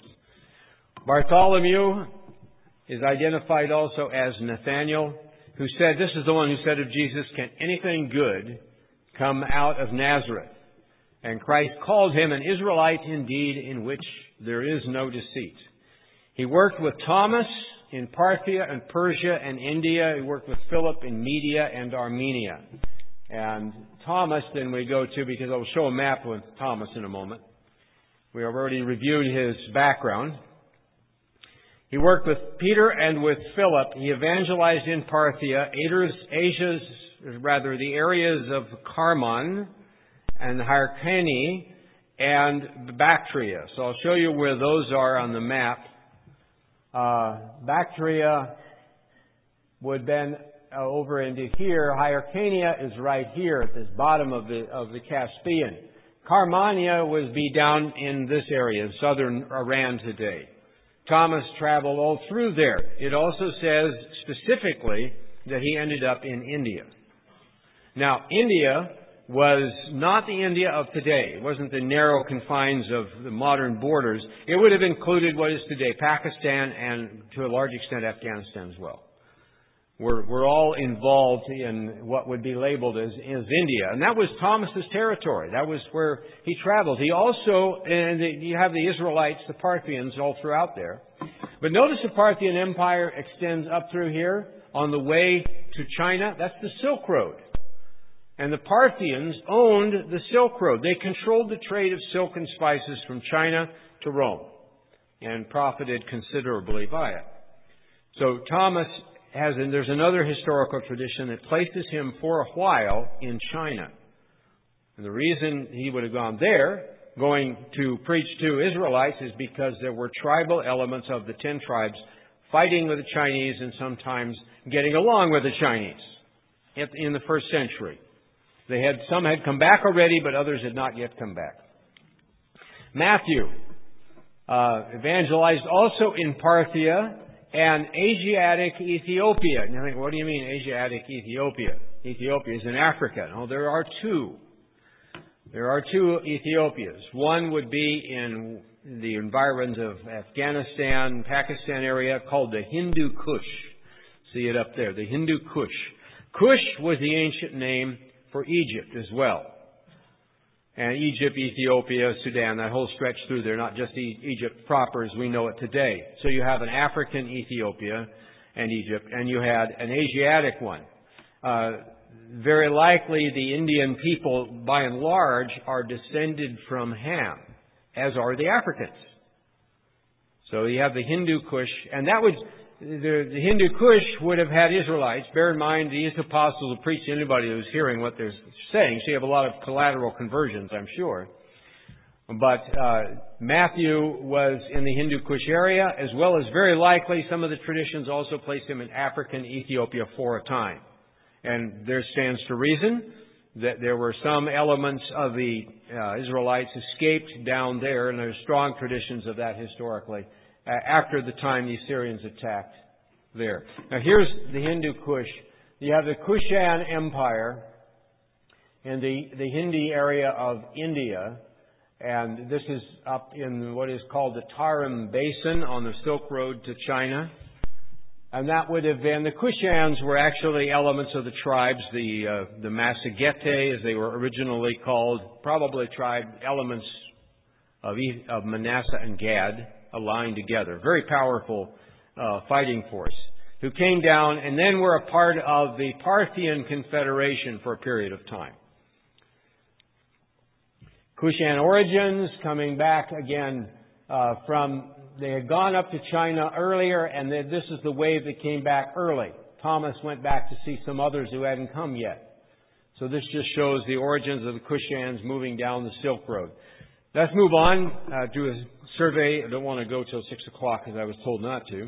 Bartholomew is identified also as Nathaniel, who said, this is the one who said of Jesus, "Can anything good come out of Nazareth?" And Christ called him an Israelite indeed, in which there is no deceit. He worked with Thomas in Parthia and Persia and India. He worked with Philip in Media and Armenia. And Thomas, then we go to, because I'll show a map with Thomas in a moment. We have already reviewed his background. He worked with Peter and with Philip. He evangelized in Parthia, Asia's, rather the areas of Carmon and Hyrcany and Bactria. So I'll show you where those are on the map. Uh, Bactria would then uh, over into here. Hyrcania is right here at this bottom of the of the Caspian. Carmania would be down in this area, southern Iran today. Thomas traveled all through there. It also says specifically that he ended up in India. Now, India was not the India of today. It wasn't the narrow confines of the modern borders. It would have included what is today Pakistan and, to a large extent, Afghanistan as well. We're, we're all involved in what would be labeled as, as India. And that was Thomas's territory. That was where he traveled. He also, and you have the Israelites, the Parthians, all throughout there. But notice the Parthian Empire extends up through here on the way to China. That's the Silk Road. And the Parthians owned the Silk Road. They controlled the trade of silk and spices from China to Rome and profited considerably by it. So Thomas has, and there's another historical tradition that places him for a while in China. And the reason he would have gone there, going to preach to Israelites, is because there were tribal elements of the ten tribes fighting with the Chinese and sometimes getting along with the Chinese in the first century. They had, some had come back already, but others had not yet come back. Matthew uh, evangelized also in Parthia and Asiatic Ethiopia. And you think, what do you mean Asiatic Ethiopia? Ethiopia is in Africa. No, there are two. There are two Ethiopias. One would be in the environs of Afghanistan, Pakistan area, called the Hindu Kush. See it up there, the Hindu Kush. Kush was the ancient name for Egypt as well. And Egypt, Ethiopia, Sudan, that whole stretch through there, not just Egypt proper as we know it today. So you have an African Ethiopia and Egypt, and you had an Asiatic one. Uh, very likely the Indian people, by and large, are descended from Ham, as are the Africans. So you have the Hindu Kush, and that would, the, the Hindu Kush would have had Israelites. Bear in mind, these apostles will preach to anybody who's hearing what they're saying, so you have a lot of collateral conversions, I'm sure. But uh, Matthew was in the Hindu Kush area, as well as very likely some of the traditions also placed him in African Ethiopia for a time. And there stands to reason that there were some elements of the uh, Israelites escaped down there, and there's strong traditions of that historically, uh, after the time the Assyrians attacked there. Now here's the Hindu Kush. You have the Kushan Empire in the, the Hindi area of India, and this is up in what is called the Tarim Basin on the Silk Road to China. And that would have been, the Kushans were actually elements of the tribes, the uh, the Massagete, as they were originally called, probably tribe elements of, of Manasseh and Gad aligned together. Very powerful uh, fighting force, who came down and then were a part of the Parthian Confederation for a period of time. Kushan origins, coming back again uh, from... They had gone up to China earlier, and this is the wave that came back early. Thomas went back to see some others who hadn't come yet. So this just shows the origins of the Kushans moving down the Silk Road. Let's move on, uh, do a survey. I don't want to go till six o'clock because I was told not to.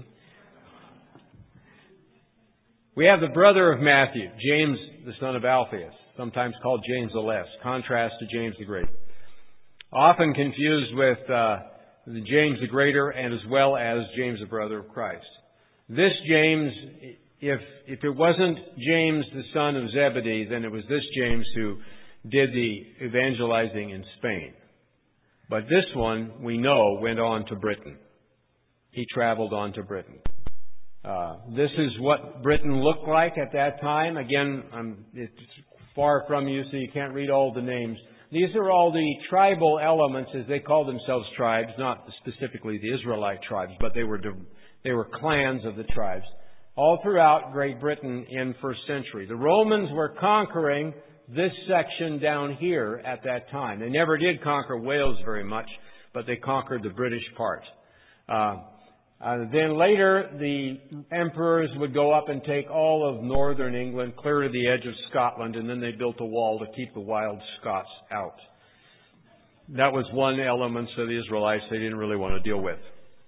We have the brother of Matthew, James, the son of Alphaeus, sometimes called James the Less, contrast to James the Great. Often confused with... Uh, The James the Greater, and as well as James the brother of Christ. This James, if if it wasn't James the son of Zebedee, then it was this James who did the evangelizing in Spain. But this one, we know, went on to Britain. He traveled on to Britain. Uh, this is what Britain looked like at that time. Again, I'm, it's far from you, so you can't read all the names. These are all the tribal elements, as they call themselves tribes, not specifically the Israelite tribes, but they were they were clans of the tribes, all throughout Great Britain in first century. The Romans were conquering this section down here at that time. They never did conquer Wales very much, but they conquered the British part. Uh, Uh, then later, the emperors would go up and take all of northern England, clear to the edge of Scotland, and then they built a wall to keep the wild Scots out. That was one element of the Israelites they didn't really want to deal with.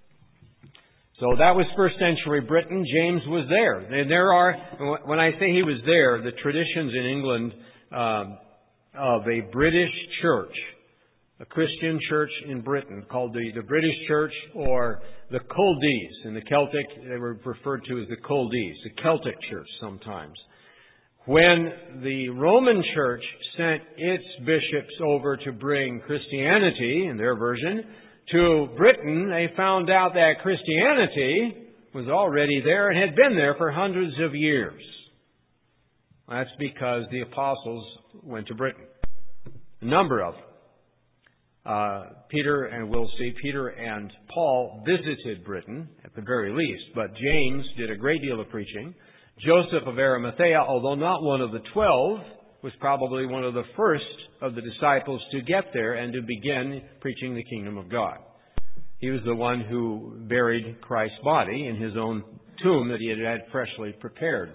So that was first century Britain. James was there. And there are, when I say he was there, the traditions in England um, of a British church, a Christian church in Britain called the, the British Church, or the Culdees. In the Celtic, they were referred to as the Culdees, the Celtic church sometimes. When the Roman Church sent its bishops over to bring Christianity, in their version, to Britain, they found out that Christianity was already there and had been there for hundreds of years. That's because the apostles went to Britain. A number of them. Uh, Peter, and we'll see, Peter and Paul visited Britain, at the very least, but James did a great deal of preaching. Joseph of Arimathea, although not one of the twelve, was probably one of the first of the disciples to get there and to begin preaching the kingdom of God. He was the one who buried Christ's body in his own tomb that he had had freshly prepared.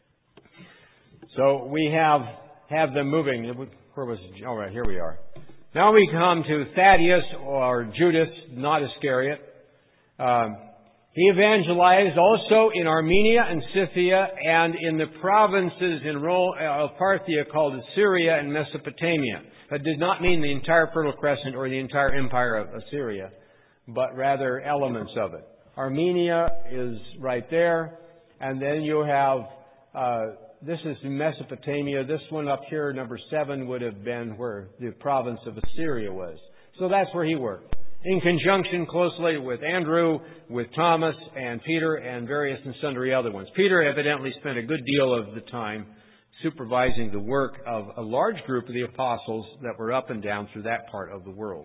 So we have, have them moving. Where was it? All right, here we are. Now we come to Thaddeus, or Judas, not Iscariot. Um, he evangelized also in Armenia and Scythia and in the provinces in Rome, uh, of Parthia called Assyria and Mesopotamia. That did not mean the entire Fertile Crescent or the entire empire of Assyria, but rather elements of it. Armenia is right there, and then you have... Uh, This is Mesopotamia. This one up here, number seven, would have been where the province of Assyria was. So that's where he worked. In conjunction closely with Andrew, with Thomas, and Peter, and various and sundry other ones. Peter evidently spent a good deal of the time supervising the work of a large group of the apostles that were up and down through that part of the world.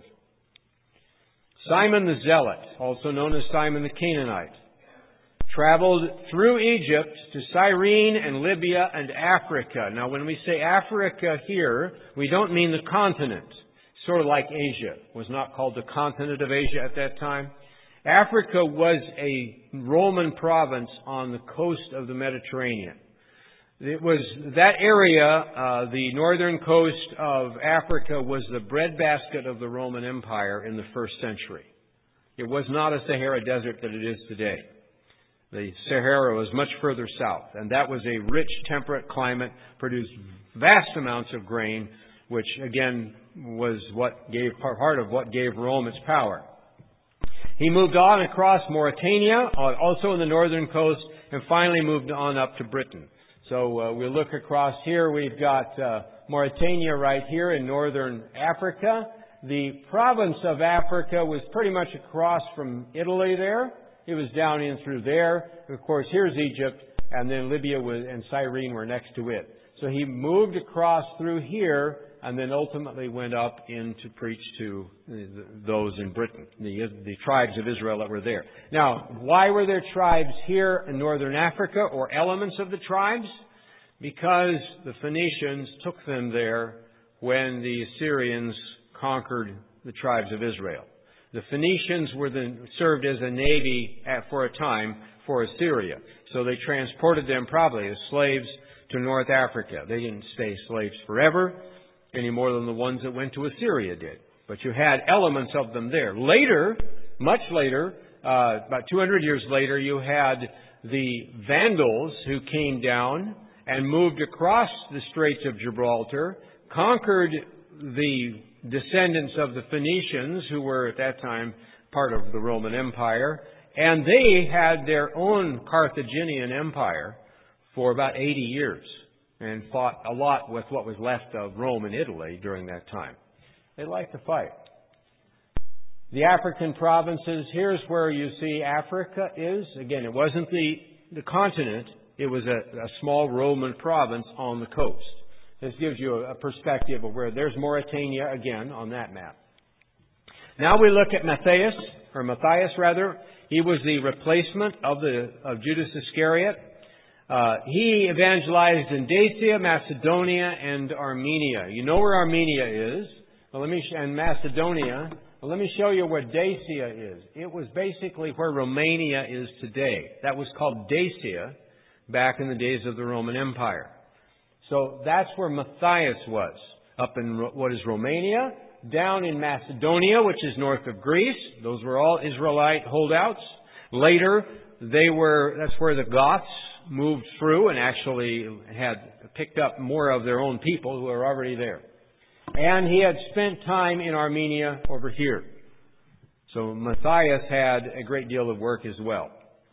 Simon the Zealot, also known as Simon the Canaanite, traveled through Egypt to Cyrene and Libya and Africa. Now, when we say Africa here, we don't mean the continent. Sort of like Asia. It was not called the continent of Asia at that time. Africa was a Roman province on the coast of the Mediterranean. It was that area, uh, the northern coast of Africa, was the breadbasket of the Roman Empire in the first century. It was not a Sahara Desert that it is today. The Sahara was much further south, and that was a rich, temperate climate, produced vast amounts of grain, which again was what gave part of what gave Rome its power. He moved on across Mauritania, also on the northern coast, and finally moved on up to Britain. So uh, we look across here. We've got uh, Mauritania right here in northern Africa. The province of Africa was pretty much across from Italy there. It was down in through there. Of course, here's Egypt, and then Libya was, and Cyrene were next to it. So he moved across through here, and then ultimately went up in to preach to those in Britain, the, the tribes of Israel that were there. Now, why were there tribes here in northern Africa, or elements of the tribes? Because the Phoenicians took them there when the Assyrians conquered the tribes of Israel. The Phoenicians were then served as a navy at, for a time for Assyria. So they transported them probably as slaves to North Africa. They didn't stay slaves forever, any more than the ones that went to Assyria did. But you had elements of them there. Later, much later, uh, about two hundred years later, you had the Vandals who came down and moved across the Straits of Gibraltar, conquered the descendants of the Phoenicians, who were at that time part of the Roman Empire, and they had their own Carthaginian Empire for about eighty years. And fought a lot with what was left of Rome and Italy during that time. They liked to fight. The African provinces, here's where you see Africa is. Again, it wasn't the, the continent. It was a, a small Roman province on the coast. This gives you a, a perspective of where there's Mauritania again on that map. Now we look at Matthias, or Matthias rather. He was the replacement of the of Judas Iscariot. Uh, he evangelized in Dacia, Macedonia, and Armenia. You know where Armenia is. Well, let me sh- and Macedonia. Well, let me show you where Dacia is. It was basically where Romania is today. That was called Dacia back in the days of the Roman Empire. So that's where Matthias was, up in Ro- what is Romania, down in Macedonia, which is north of Greece. Those were all Israelite holdouts. Later, they were. That's where the Goths moved through and actually had picked up more of their own people who were already there. And he had spent time in Armenia over here. So Matthias had a great deal of work as well.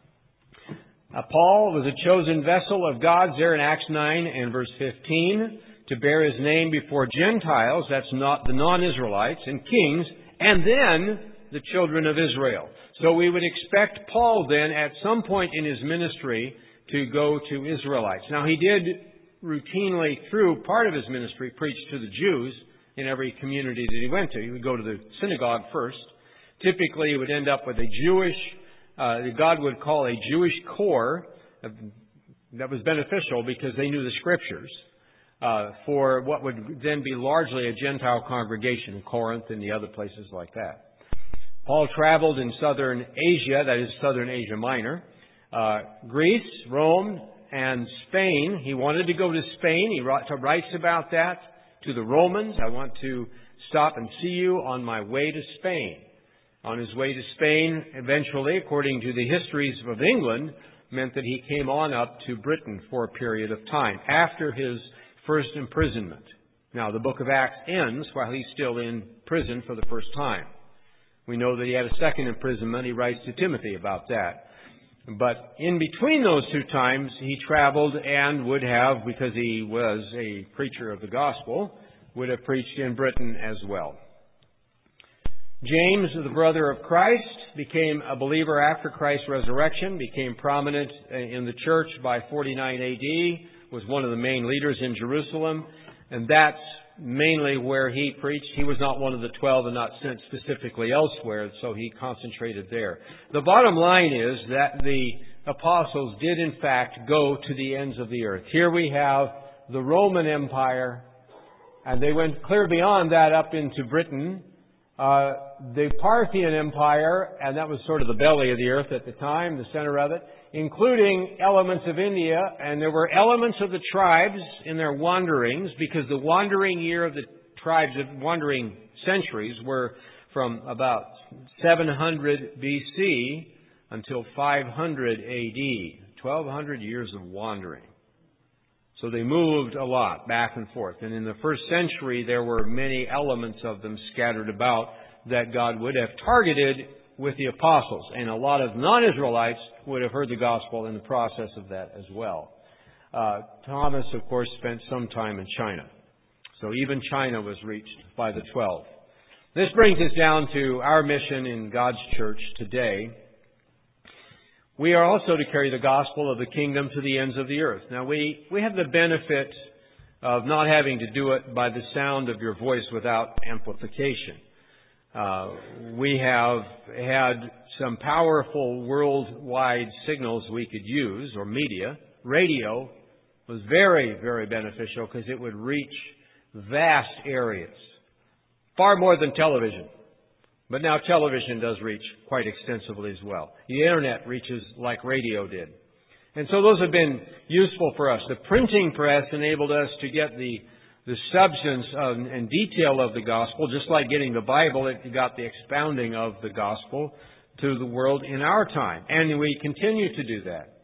Uh, Paul was a chosen vessel of God's there in Acts nine and verse fifteen to bear his name before Gentiles, that's not the non-Israelites, and kings, and then the children of Israel. So we would expect Paul then at some point in his ministry to go to Israelites. Now, he did routinely, through part of his ministry, preach to the Jews in every community that he went to. He would go to the synagogue first. Typically, he would end up with a Jewish, uh, God would call a Jewish core. Uh, that was beneficial because they knew the Scriptures uh, for what would then be largely a Gentile congregation in Corinth and the other places like that. Paul traveled in southern Asia, that is southern Asia Minor, Uh, Greece, Rome, and Spain. He wanted to go to Spain. He writes about that to the Romans. I want to stop and see you on my way to Spain. On his way to Spain, eventually, according to the histories of England, meant that he came on up to Britain for a period of time after his first imprisonment. Now, the book of Acts ends while he's still in prison for the first time. We know that he had a second imprisonment. He writes to Timothy about that. But in between those two times, he traveled and would have, because he was a preacher of the gospel, would have preached in Britain as well. James, the brother of Christ, became a believer after Christ's resurrection, became prominent in the church by forty-nine A D, was one of the main leaders in Jerusalem, and that's mainly where he preached. He was not one of the twelve and not sent specifically elsewhere, so he concentrated there. The bottom line is that the apostles did in fact go to the ends of the earth. Here we have the Roman Empire, and they went clear beyond that up into Britain, Uh, the Parthian Empire, and that was sort of the belly of the earth at the time, the center of it, including elements of India, and there were elements of the tribes in their wanderings, because the wandering year of the tribes of wandering centuries were from about seven hundred B C until five hundred A D, twelve hundred years of wandering. So they moved a lot back and forth. And in the first century, there were many elements of them scattered about that God would have targeted with the apostles. And a lot of non-Israelites would have heard the gospel in the process of that as well. Uh, Thomas, of course, spent some time in China. So even China was reached by the twelve. This brings us down to our mission in God's church today. We are also to carry the gospel of the kingdom to the ends of the earth. Now, we, we have the benefit of not having to do it by the sound of your voice without amplification. Uh, we have had some powerful worldwide signals we could use, or media. Radio was very, very beneficial because it would reach vast areas, far more than television. But now television does reach quite extensively as well. The Internet reaches like radio did. And so those have been useful for us. The printing press enabled us to get the, the substance of, and detail of the gospel, just like getting the Bible, it got the expounding of the gospel to the world in our time. And we continue to do that.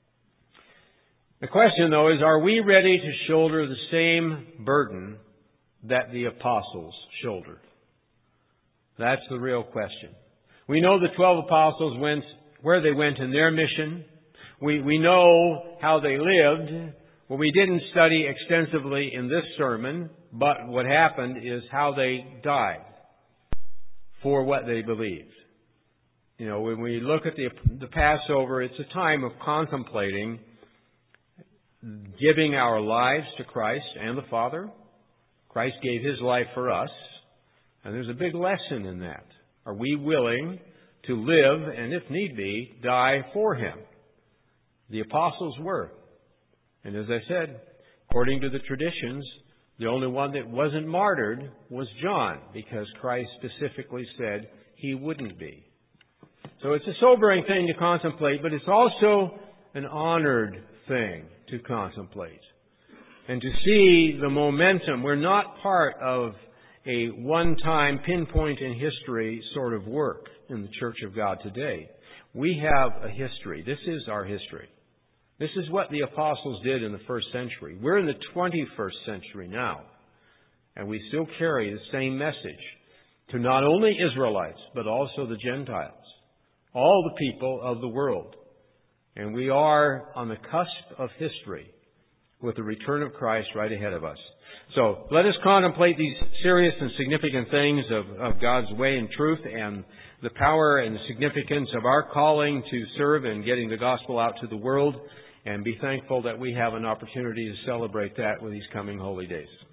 The question, though, is, are we ready to shoulder the same burden that the apostles shouldered? That's the real question. We know the twelve apostles went where they went in their mission. We, we know how they lived. Well, we didn't study extensively in this sermon, but what happened is how they died for what they believed. You know, when we look at the, the Passover, it's a time of contemplating giving our lives to Christ and the Father. Christ gave His life for us. And there's a big lesson in that. Are we willing to live and, if need be, die for Him? The apostles were. And as I said, according to the traditions, the only one that wasn't martyred was John, because Christ specifically said he wouldn't be. So it's a sobering thing to contemplate, but it's also an honored thing to contemplate. And to see the momentum. We're not part of a one-time pinpoint in history sort of work in the Church of God today. We have a history. This is our history. This is what the apostles did in the first century. We're in the twenty-first century now, and we still carry the same message to not only Israelites, but also the Gentiles, all the people of the world. And we are on the cusp of history with the return of Christ right ahead of us. So let us contemplate these serious and significant things of, of God's way and truth, and the power and the significance of our calling to serve and getting the gospel out to the world, and be thankful that we have an opportunity to celebrate that with these coming holy days.